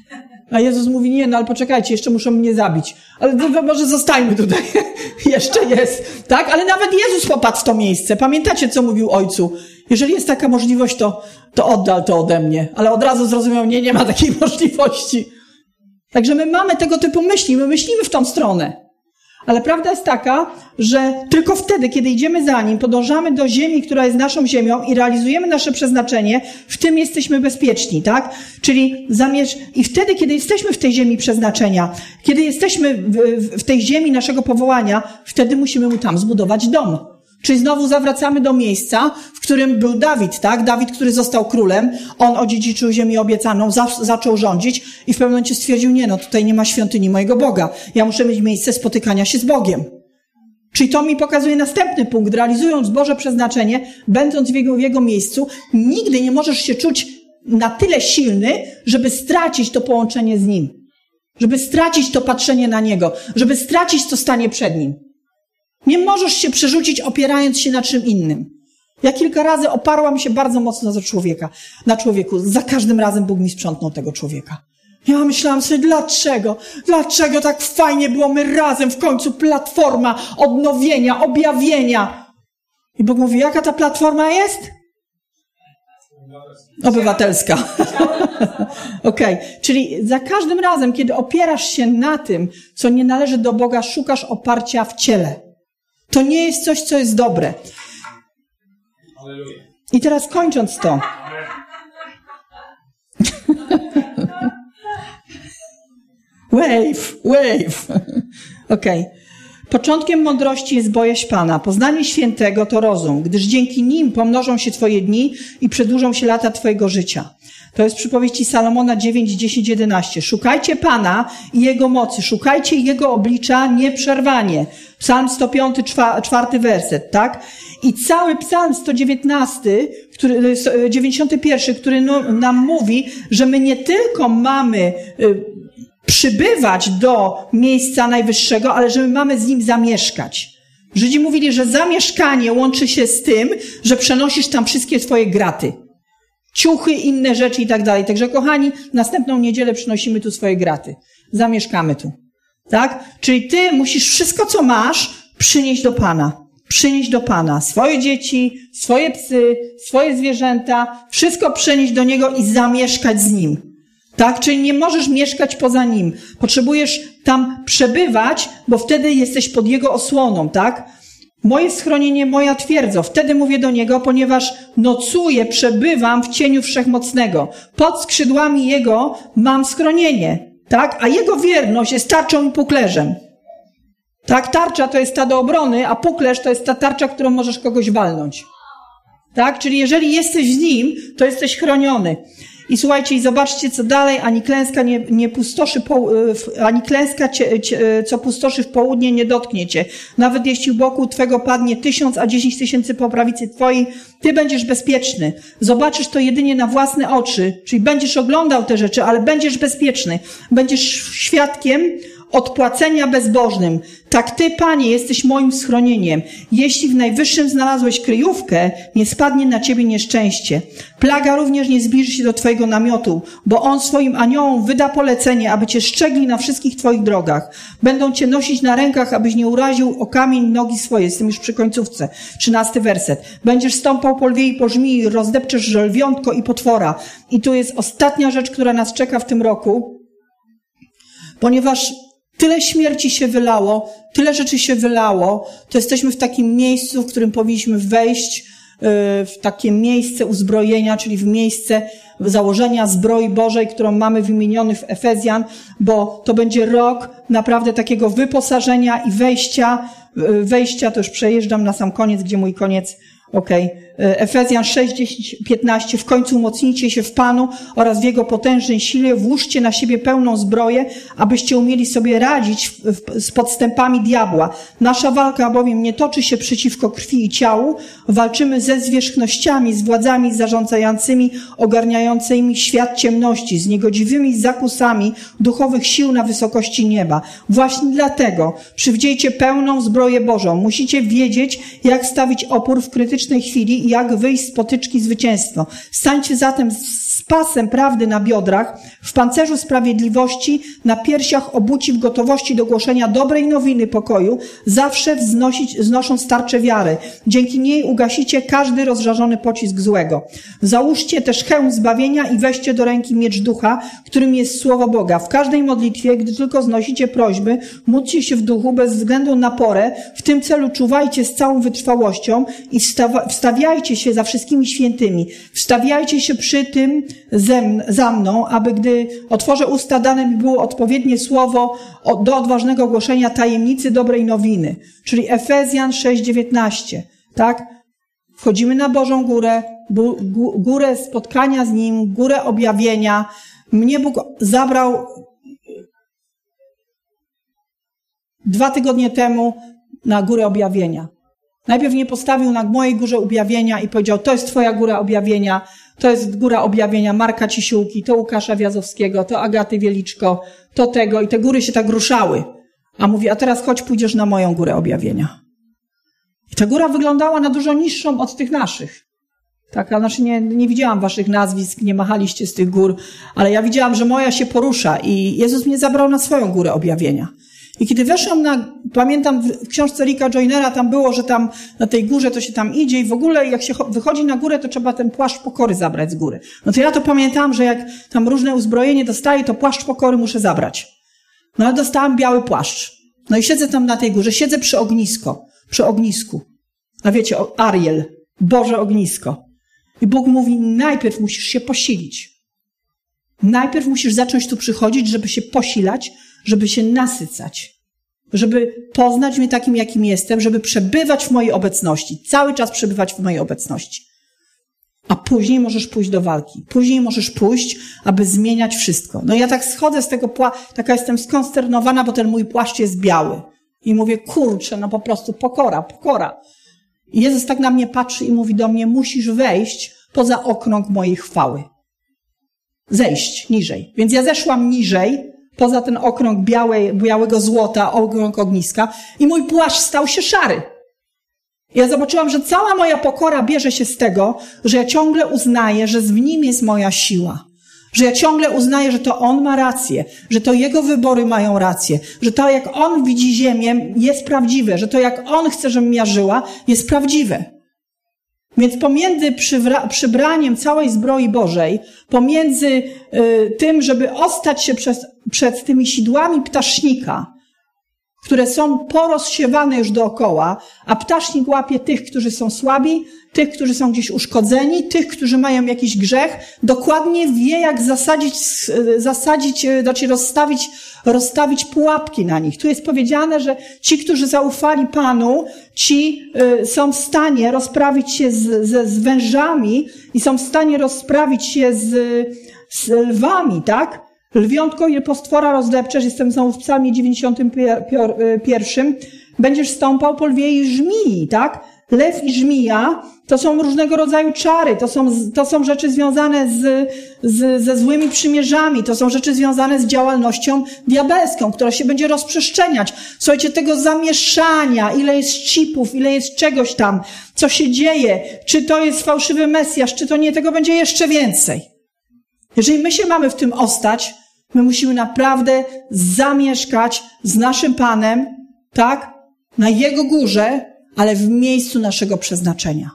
A Jezus mówi, nie, no ale poczekajcie, jeszcze muszą mnie zabić. Ale to, może zostańmy tutaj. Jeszcze jest. Tak? Ale nawet Jezus popadł w to miejsce. Pamiętacie, co mówił Ojcu? Jeżeli jest taka możliwość, to, to oddal to ode mnie. Ale od razu zrozumiał, nie, nie ma takiej możliwości. Także my mamy tego typu myśli, my myślimy w tą stronę. Ale prawda jest taka, że tylko wtedy, kiedy idziemy za Nim, podążamy do ziemi, która jest naszą ziemią i realizujemy nasze przeznaczenie, w tym jesteśmy bezpieczni, tak? Czyli zamierz... I wtedy, kiedy jesteśmy w tej ziemi przeznaczenia, kiedy jesteśmy w, w tej ziemi naszego powołania, wtedy musimy Mu tam zbudować dom. Czyli znowu zawracamy do miejsca, w którym był Dawid, tak? Dawid, który został królem, on odziedziczył ziemię obiecaną, za, zaczął rządzić i w pewnym momencie stwierdził, nie no, tutaj nie ma świątyni mojego Boga. Ja muszę mieć miejsce spotykania się z Bogiem. Czyli to mi pokazuje następny punkt. Realizując Boże przeznaczenie, będąc w jego, w jego miejscu, nigdy nie możesz się czuć na tyle silny, żeby stracić to połączenie z Nim. Żeby stracić to patrzenie na Niego. Żeby stracić to stanie przed Nim. Nie możesz się przerzucić, opierając się na czym innym. Ja kilka razy oparłam się bardzo mocno na człowieka, na człowieku. Za każdym razem Bóg mi sprzątnął tego człowieka. Ja myślałam sobie, dlaczego? Dlaczego tak fajnie było my razem w końcu platforma odnowienia, objawienia? I Bóg mówi, jaka ta platforma jest? Obywatelska. Okej, okay. Czyli za każdym razem, kiedy opierasz się na tym, co nie należy do Boga, szukasz oparcia w ciele. To nie jest coś, co jest dobre. I teraz kończąc to. Wave, wave. Okej. Okay. Początkiem mądrości jest bojaźń Pana. Poznanie świętego to rozum, gdyż dzięki nim pomnożą się twoje dni i przedłużą się lata twojego życia. To jest przypowieści Salomona dziewięć, dziesięć, jedenaście. Szukajcie Pana i Jego mocy. Szukajcie Jego oblicza nieprzerwanie. Psalm sto piąty, czwarty werset, tak? I cały Psalm sto dziewiętnasty, który, dziewięćdziesiąty pierwszy, który nam mówi, że my nie tylko mamy przybywać do miejsca najwyższego, ale że my mamy z Nim zamieszkać. Żydzi mówili, że zamieszkanie łączy się z tym, że przenosisz tam wszystkie twoje graty. ciuchy, inne rzeczy i tak dalej. Także kochani, następną niedzielę przynosimy tu swoje graty. Zamieszkamy tu. Tak? Czyli ty musisz wszystko, co masz, przynieść do Pana. Przynieść do Pana. Swoje dzieci, swoje psy, swoje zwierzęta, wszystko przynieść do Niego i zamieszkać z Nim. Tak? Czyli nie możesz mieszkać poza Nim. Potrzebujesz tam przebywać, bo wtedy jesteś pod Jego osłoną, tak? Moje schronienie, moja twierdza. Wtedy mówię do Niego, ponieważ nocuję, przebywam w cieniu Wszechmocnego. Pod skrzydłami Jego mam schronienie, tak? A Jego wierność jest tarczą i puklerzem. Tak? Tarcza to jest ta do obrony, a puklerz to jest ta tarcza, którą możesz kogoś walnąć. Tak? Czyli jeżeli jesteś z Nim, to jesteś chroniony. I słuchajcie, i zobaczcie, co dalej, ani klęska nie, nie pustoszy, po, ani klęska, cie, cie, co pustoszy w południe, nie dotknie cię. Nawet jeśli u boku twego padnie tysiąc, a dziesięć tysięcy po prawicy twojej, ty będziesz bezpieczny. Zobaczysz to jedynie na własne oczy, czyli będziesz oglądał te rzeczy, ale będziesz bezpieczny. Będziesz świadkiem odpłacenia bezbożnym. Tak ty, Panie, jesteś moim schronieniem. Jeśli w Najwyższym znalazłeś kryjówkę, nie spadnie na ciebie nieszczęście. Plaga również nie zbliży się do twojego namiotu, bo on swoim aniołom wyda polecenie, aby cię strzegli na wszystkich twoich drogach. Będą cię nosić na rękach, abyś nie uraził o kamień nogi swoje. Jestem już przy końcówce. Trzynasty werset. Będziesz stąpał po lwie i po żmii, rozdepczesz żelwiątko i potwora. I tu jest ostatnia rzecz, która nas czeka w tym roku, ponieważ tyle śmierci się wylało, tyle rzeczy się wylało, to jesteśmy w takim miejscu, w którym powinniśmy wejść w takie miejsce uzbrojenia, czyli w miejsce założenia zbroi Bożej, którą mamy wymieniony w Efezjan, bo to będzie rok naprawdę takiego wyposażenia i wejścia, wejścia, to już przejeżdżam na sam koniec, gdzie mój koniec, okej. Okay. Efezjan sześć, dziesięć, piętnaście. W końcu umocnijcie się w Panu oraz w Jego potężnej sile. Włóżcie na siebie pełną zbroję, abyście umieli sobie radzić w, w, z podstępami diabła. Nasza walka bowiem nie toczy się przeciwko krwi i ciału. Walczymy ze zwierzchnościami, z władzami zarządzającymi, ogarniającymi świat ciemności, z niegodziwymi zakusami duchowych sił na wysokości nieba. Właśnie dlatego przywdziejcie pełną zbroję Bożą. Musicie wiedzieć, jak stawić opór w krytycznej chwili i jak wyjść z potyczki zwycięstwo. Stańcie zatem z pasem prawdy na biodrach, w pancerzu sprawiedliwości, na piersiach obuci w gotowości do głoszenia dobrej nowiny pokoju, zawsze wznosić, znosząc tarczę wiary. Dzięki niej ugasicie każdy rozżarzony pocisk złego. Załóżcie też hełm zbawienia i weźcie do ręki miecz ducha, którym jest słowo Boga. W każdej modlitwie, gdy tylko znosicie prośby, módlcie się w duchu bez względu na porę. W tym celu czuwajcie z całą wytrwałością i wstawa- wstawiajcie się za wszystkimi świętymi. Wstawiajcie się przy tym ze, za mną, aby gdy otworzę usta, dane mi było odpowiednie słowo do odważnego głoszenia tajemnicy dobrej nowiny. Czyli Efezjan sześć, dziewiętnaście. Tak? Wchodzimy na Bożą górę, górę spotkania z Nim, górę objawienia. Mnie Bóg zabrał dwa tygodnie temu na górę objawienia. Najpierw mnie postawił na mojej górze objawienia i powiedział, to jest twoja góra objawienia, to jest góra objawienia Marka Cisiółki, to Łukasza Wiazowskiego, to Agaty Wieliczko, to tego i te góry się tak ruszały. A mówi, a teraz chodź, pójdziesz na moją górę objawienia. I ta góra wyglądała na dużo niższą od tych naszych. Tak, ale znaczy nie, nie widziałam waszych nazwisk, nie machaliście z tych gór, ale ja widziałam, że moja się porusza i Jezus mnie zabrał na swoją górę objawienia. I kiedy weszłam na, pamiętam w książce Ricka Joynera tam było, że tam na tej górze to się tam idzie i w ogóle jak się wychodzi na górę, to trzeba ten płaszcz pokory zabrać z góry. No to ja to pamiętałam, że jak tam różne uzbrojenie dostaję, to płaszcz pokory muszę zabrać. No ale dostałam biały płaszcz. No i siedzę tam na tej górze, siedzę przy ognisko, przy ognisku. A wiecie, Ariel, Boże ognisko. I Bóg mówi, najpierw musisz się posilić. Najpierw musisz zacząć tu przychodzić, żeby się posilać, żeby się nasycać, żeby poznać mnie takim, jakim jestem, żeby przebywać w mojej obecności, cały czas przebywać w mojej obecności. A później możesz pójść do walki. Później możesz pójść, aby zmieniać wszystko. No ja tak schodzę z tego płaszcza, taka jestem skonsternowana, bo ten mój płaszcz jest biały. I mówię, kurczę, no po prostu pokora, pokora. I Jezus tak na mnie patrzy i mówi do mnie, musisz wejść poza okrąg mojej chwały. Zejść niżej. Więc ja zeszłam niżej, poza ten okrąg białej, białego złota, okrąg ogniska i mój płaszcz stał się szary. Ja zobaczyłam, że cała moja pokora bierze się z tego, że ja ciągle uznaję, że w Nim jest moja siła. Że ja ciągle uznaję, że to On ma rację, że to Jego wybory mają rację, że to jak On widzi ziemię jest prawdziwe, że to jak On chce, żebym ja żyła, jest prawdziwe. Więc pomiędzy przywra- przybraniem całej zbroi Bożej, pomiędzy y, tym, żeby ostać się przez, przed tymi sidłami ptasznika, które są porozsiewane już dookoła, a ptasznik łapie tych, którzy są słabi, tych, którzy są gdzieś uszkodzeni, tych, którzy mają jakiś grzech, dokładnie wie, jak zasadzić, zasadzić, znaczy rozstawić, rozstawić pułapki na nich. Tu jest powiedziane, że ci, którzy zaufali Panu, ci y, są w stanie rozprawić się z, z, z wężami i są w stanie rozprawić się z, z lwami, tak? Lwiątko i postwora rozdepczesz, jestem znowu w psalmie dziewięćdziesiątym pierwszym, będziesz stąpał po lwie i żmii, tak? Lew i żmija to są różnego rodzaju czary, to są, to są rzeczy związane z, z, ze złymi przymierzami, to są rzeczy związane z działalnością diabelską, która się będzie rozprzestrzeniać. Słuchajcie, tego zamieszania, ile jest chipów, ile jest czegoś tam, co się dzieje, czy to jest fałszywy Mesjasz, czy to nie, tego będzie jeszcze więcej. Jeżeli my się mamy w tym ostać, my musimy naprawdę zamieszkać z naszym Panem, tak? Na Jego górze, ale w miejscu naszego przeznaczenia.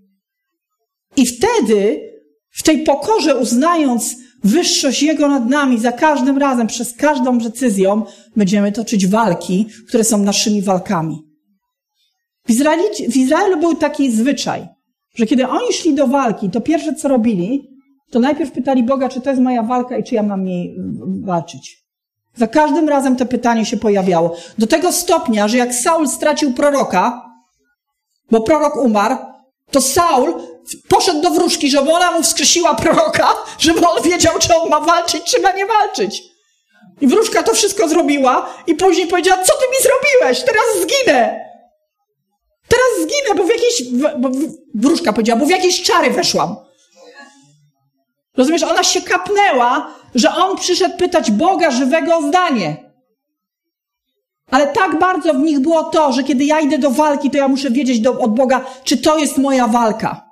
I wtedy, w tej pokorze uznając wyższość Jego nad nami, za każdym razem, przez każdą decyzją, będziemy toczyć walki, które są naszymi walkami. W Izraelu, w Izraelu był taki zwyczaj, że kiedy oni szli do walki, to pierwsze co robili, to najpierw pytali Boga, czy to jest moja walka i czy ja mam jej walczyć. Za każdym razem to pytanie się pojawiało. Do tego stopnia, że jak Saul stracił proroka, bo prorok umarł, to Saul poszedł do wróżki, żeby ona mu wskrzesiła proroka, żeby on wiedział, czy on ma walczyć, czy ma nie walczyć. I wróżka to wszystko zrobiła i później powiedziała, co ty mi zrobiłeś? Teraz zginę. Teraz zginę, bo w jakieś... Bo wróżka powiedziała, bo w jakieś czary weszłam. Rozumiesz, ona się kapnęła, że on przyszedł pytać Boga żywego o zdanie. Ale tak bardzo w nich było to, że kiedy ja idę do walki, to ja muszę wiedzieć do, od Boga, czy to jest moja walka.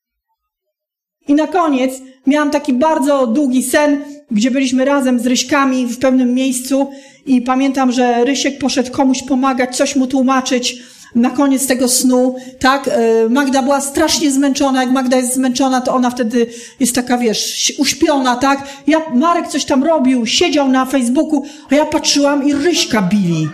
I na koniec miałam taki bardzo długi sen, gdzie byliśmy razem z Ryśkami w pewnym miejscu i pamiętam, że Rysiek poszedł komuś pomagać, coś mu tłumaczyć. Na koniec tego snu, tak, Magda była strasznie zmęczona. Jak Magda jest zmęczona, to ona wtedy jest taka, wiesz, uśpiona, tak. Ja, Marek coś tam robił, siedział na Facebooku, a ja patrzyłam i Ryśka bili.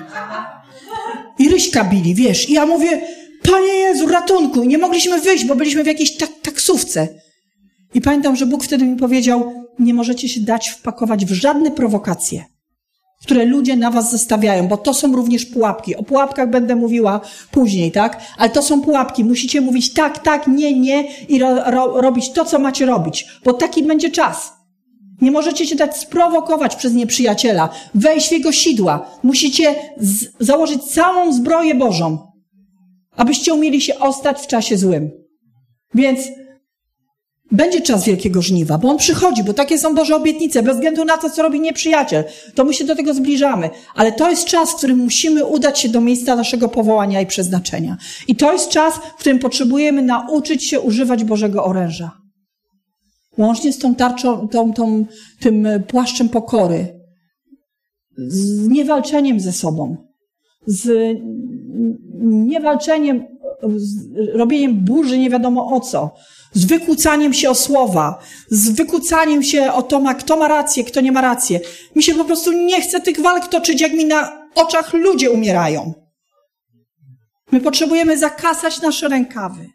I Ryśka bili, wiesz. I ja mówię, Panie Jezu, ratunku. I nie mogliśmy wyjść, bo byliśmy w jakiejś tak, taksówce. I pamiętam, że Bóg wtedy mi powiedział, nie możecie się dać wpakować w żadne prowokacje, które ludzie na was zostawiają, bo to są również pułapki. O pułapkach będę mówiła później, tak? Ale to są pułapki. Musicie mówić tak, tak, nie, nie i ro, ro, robić to, co macie robić, bo taki będzie czas. Nie możecie się dać sprowokować przez nieprzyjaciela, wejść w jego sidła. Musicie z, założyć całą zbroję Bożą, abyście umieli się ostać w czasie złym. Więc będzie czas wielkiego żniwa, bo on przychodzi, bo takie są Boże obietnice, bez względu na to, co robi nieprzyjaciel. To my się do tego zbliżamy. Ale to jest czas, w którym musimy udać się do miejsca naszego powołania i przeznaczenia. I to jest czas, w którym potrzebujemy nauczyć się używać Bożego oręża. Łącznie z tą tarczą, tą, tą, tym płaszczem pokory, z niewalczeniem ze sobą, z niewalczeniem, z robieniem burzy nie wiadomo o co, z wykłócaniem się o słowa, z wykłócaniem się o to, ma, kto ma rację, kto nie ma rację. Mi się po prostu nie chce tych walk toczyć, jak mi na oczach ludzie umierają. My potrzebujemy zakasać nasze rękawy,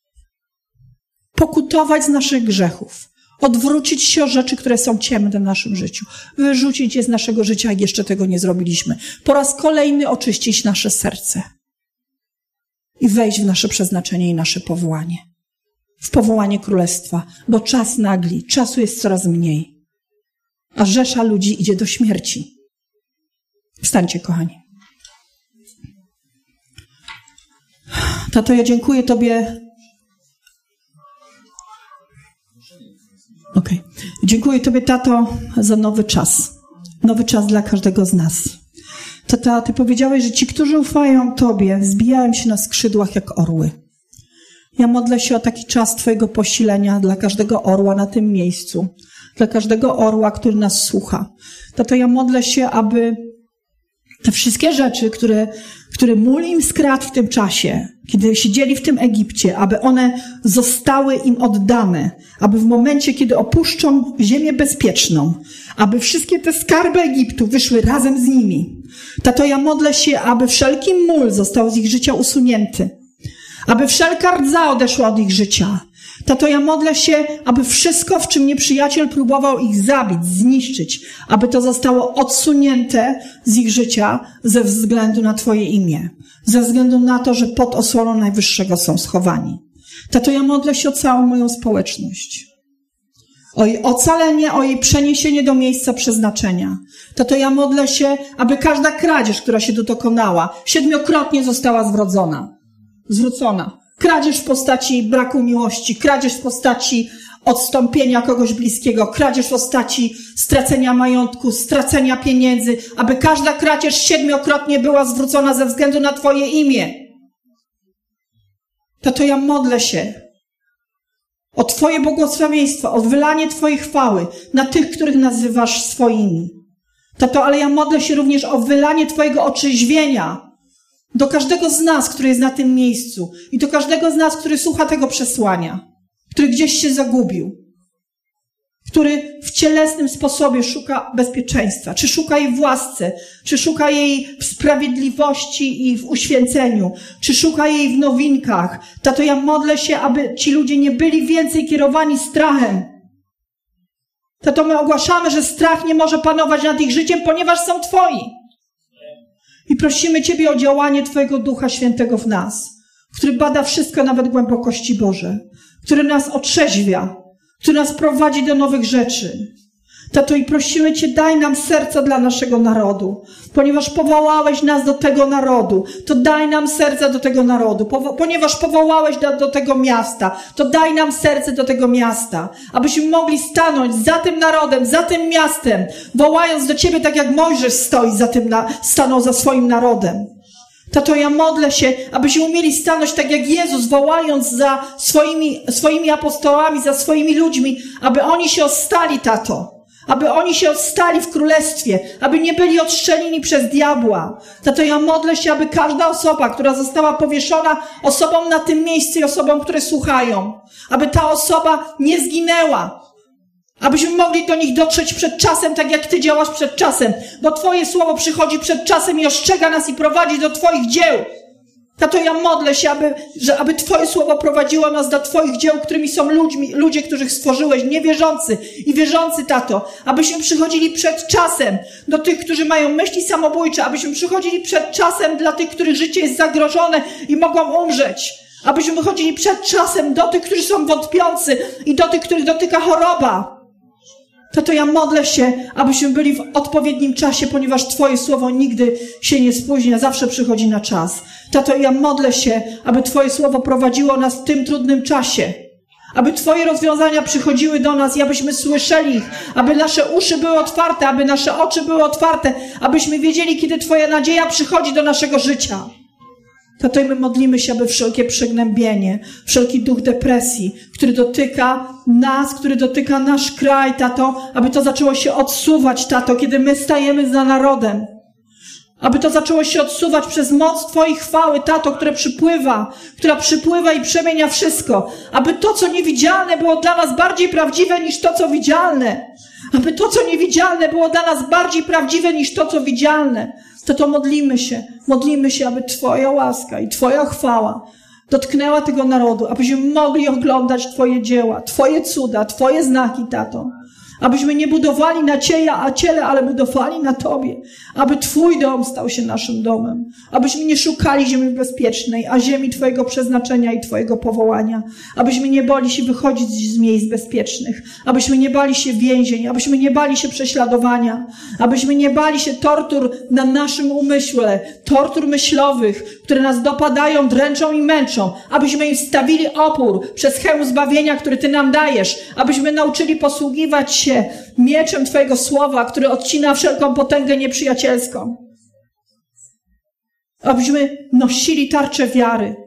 pokutować z naszych grzechów, odwrócić się od rzeczy, które są ciemne w naszym życiu, wyrzucić je z naszego życia, jak jeszcze tego nie zrobiliśmy. Po raz kolejny oczyścić nasze serce i wejść w nasze przeznaczenie i nasze powołanie. W powołanie królestwa, bo czas nagli, czasu jest coraz mniej, a rzesza ludzi idzie do śmierci. Wstańcie, kochani. Tato, ja dziękuję Tobie. Okej. Okay. Dziękuję Tobie, Tato, za nowy czas. Nowy czas dla każdego z nas. Tata, Ty powiedziałeś, że ci, którzy ufają Tobie, zbijają się na skrzydłach jak orły. Ja modlę się o taki czas Twojego posilenia dla każdego orła na tym miejscu, dla każdego orła, który nas słucha. Tato, ja modlę się, aby te wszystkie rzeczy, które, które mól im skradł w tym czasie, kiedy siedzieli w tym Egipcie, aby one zostały im oddane, aby w momencie, kiedy opuszczą ziemię bezpieczną, aby wszystkie te skarby Egiptu wyszły razem z nimi. Tato, ja modlę się, aby wszelki mól został z ich życia usunięty, aby wszelka rdza odeszła od ich życia. Tato, ja modlę się, aby wszystko, w czym nieprzyjaciel próbował ich zabić, zniszczyć, aby to zostało odsunięte z ich życia ze względu na Twoje imię. Ze względu na to, że pod osłoną Najwyższego są schowani. Tato, ja modlę się o całą moją społeczność. O jej ocalenie, o jej przeniesienie do miejsca przeznaczenia. Tato, ja modlę się, aby każda kradzież, która się tu dokonała, siedmiokrotnie została zwrócona. Zwrócona. Kradzież w postaci braku miłości, kradzież w postaci odstąpienia kogoś bliskiego, kradzież w postaci stracenia majątku, stracenia pieniędzy, aby każda kradzież siedmiokrotnie była zwrócona ze względu na Twoje imię. Tato, ja modlę się o Twoje błogosławieństwo, o wylanie Twojej chwały na tych, których nazywasz swoimi. Tato, ale ja modlę się również o wylanie Twojego otrzeźwienia do każdego z nas, który jest na tym miejscu i do każdego z nas, który słucha tego przesłania, który gdzieś się zagubił, który w cielesnym sposobie szuka bezpieczeństwa, czy szuka jej w łasce, czy szuka jej w sprawiedliwości i w uświęceniu, czy szuka jej w nowinkach. Tato, ja modlę się, aby ci ludzie nie byli więcej kierowani strachem. Tato, my ogłaszamy, że strach nie może panować nad ich życiem, ponieważ są Twoi. I prosimy Ciebie o działanie Twojego Ducha Świętego w nas, który bada wszystko, nawet głębokości Boże, który nas otrzeźwia, który nas prowadzi do nowych rzeczy. Tato, i prosimy Cię, daj nam serca dla naszego narodu, ponieważ powołałeś nas do tego narodu, to daj nam serca do tego narodu, Powo- ponieważ powołałeś do, do tego miasta, to daj nam serce do tego miasta, abyśmy mogli stanąć za tym narodem, za tym miastem, wołając do Ciebie tak jak Mojżesz stoi za tym, na, stanął za swoim narodem. Tato, ja modlę się, abyśmy umieli stanąć tak jak Jezus, wołając za swoimi, swoimi apostołami, za swoimi ludźmi, aby oni się ostali, Tato. Aby oni się ostali w królestwie, aby nie byli odstrzeleni przez diabła. Tato, ja modlę się, aby każda osoba, która została powieszona osobom na tym miejscu i osobom, które słuchają, aby ta osoba nie zginęła. Abyśmy mogli do nich dotrzeć przed czasem, tak jak Ty działasz przed czasem, bo Twoje słowo przychodzi przed czasem i ostrzega nas i prowadzi do Twoich dzieł. Tato, ja modlę się, aby, że, aby Twoje słowo prowadziło nas do Twoich dzieł, którymi są ludźmi, ludzie, których stworzyłeś, niewierzący i wierzący, Tato. Abyśmy przychodzili przed czasem do tych, którzy mają myśli samobójcze, abyśmy przychodzili przed czasem dla tych, których życie jest zagrożone i mogą umrzeć. Abyśmy wychodzili przed czasem do tych, którzy są wątpiący i do tych, których dotyka choroba. Tato, ja modlę się, abyśmy byli w odpowiednim czasie, ponieważ Twoje słowo nigdy się nie spóźnia, zawsze przychodzi na czas. Tato, ja modlę się, aby Twoje słowo prowadziło nas w tym trudnym czasie. Aby Twoje rozwiązania przychodziły do nas i abyśmy słyszeli ich, aby nasze uszy były otwarte, aby nasze oczy były otwarte, abyśmy wiedzieli, kiedy Twoja nadzieja przychodzi do naszego życia. Tato, i my modlimy się, aby wszelkie przygnębienie, wszelki duch depresji, który dotyka nas, który dotyka nasz kraj, Tato, aby to zaczęło się odsuwać, Tato, kiedy my stajemy za narodem. Aby to zaczęło się odsuwać przez moc Twojej chwały, Tato, która przypływa, która przypływa i przemienia wszystko. Aby to, co niewidzialne, było dla nas bardziej prawdziwe niż to, co widzialne. Aby to, co niewidzialne, było dla nas bardziej prawdziwe niż to, co widzialne. To to modlimy się, modlimy się, aby Twoja łaska i Twoja chwała dotknęła tego narodu, abyśmy mogli oglądać Twoje dzieła, Twoje cuda, Twoje znaki, Tato. Abyśmy nie budowali na Ciebie, a ciele, ale budowali na Tobie. Aby Twój dom stał się naszym domem. Abyśmy nie szukali ziemi bezpiecznej, a ziemi Twojego przeznaczenia i Twojego powołania. Abyśmy nie bali się wychodzić z miejsc bezpiecznych. Abyśmy nie bali się więzień. Abyśmy nie bali się prześladowania. Abyśmy nie bali się tortur na naszym umyśle. Tortur myślowych, które nas dopadają, dręczą i męczą. Abyśmy im stawili opór przez hełm zbawienia, który Ty nam dajesz. Abyśmy nauczyli posługiwać się mieczem Twojego słowa, który odcina wszelką potęgę nieprzyjacielską. Abyśmy nosili tarczę wiary,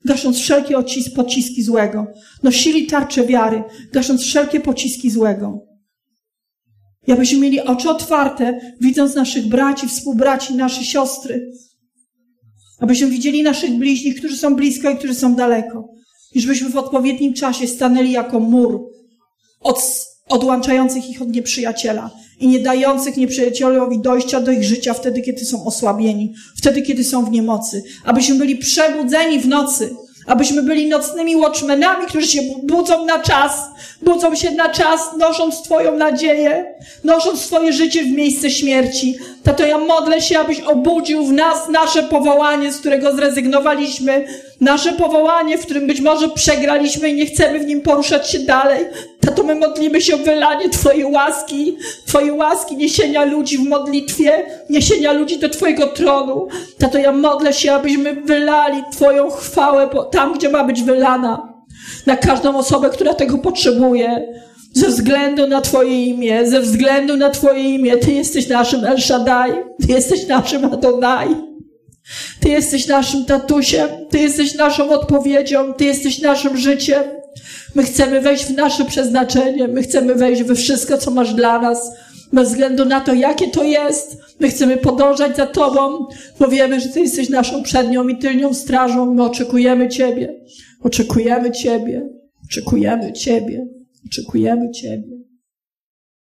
gasząc wszelkie ocis- pociski złego. Nosili tarczę wiary, gasząc wszelkie pociski złego. I abyśmy mieli oczy otwarte, widząc naszych braci, współbraci, nasze siostry. Abyśmy widzieli naszych bliźnich, którzy są blisko i którzy są daleko. I żebyśmy w odpowiednim czasie stanęli jako mur od, odłączających ich od nieprzyjaciela i nie dających nieprzyjacielowi dojścia do ich życia wtedy, kiedy są osłabieni, wtedy, kiedy są w niemocy. Abyśmy byli przebudzeni w nocy. Abyśmy byli nocnymi watchmenami, którzy się budzą na czas, budzą się na czas, nosząc Twoją nadzieję, nosząc Twoje życie w miejsce śmierci. Tato, ja modlę się, abyś obudził w nas nasze powołanie, z którego zrezygnowaliśmy, nasze powołanie, w którym być może przegraliśmy i nie chcemy w nim poruszać się dalej. Tato, my modlimy się o wylanie Twojej łaski, Twojej łaski, niesienia ludzi w modlitwie, niesienia ludzi do Twojego tronu. Tato, ja modlę się, abyśmy wylali Twoją chwałę tam, gdzie ma być wylana. Na każdą osobę, która tego potrzebuje. Ze względu na Twoje imię, ze względu na Twoje imię. Ty jesteś naszym El Shaddai. Ty jesteś naszym Adonai. Ty jesteś naszym tatusiem. Ty jesteś naszą odpowiedzią. Ty jesteś naszym życiem. My chcemy wejść w nasze przeznaczenie. My chcemy wejść we wszystko, co masz dla nas. Bez względu na to, jakie to jest. My chcemy podążać za Tobą, bo wiemy, że Ty jesteś naszą przednią i tylnią strażą. My oczekujemy Ciebie. Oczekujemy Ciebie. Oczekujemy Ciebie. Oczekujemy Ciebie.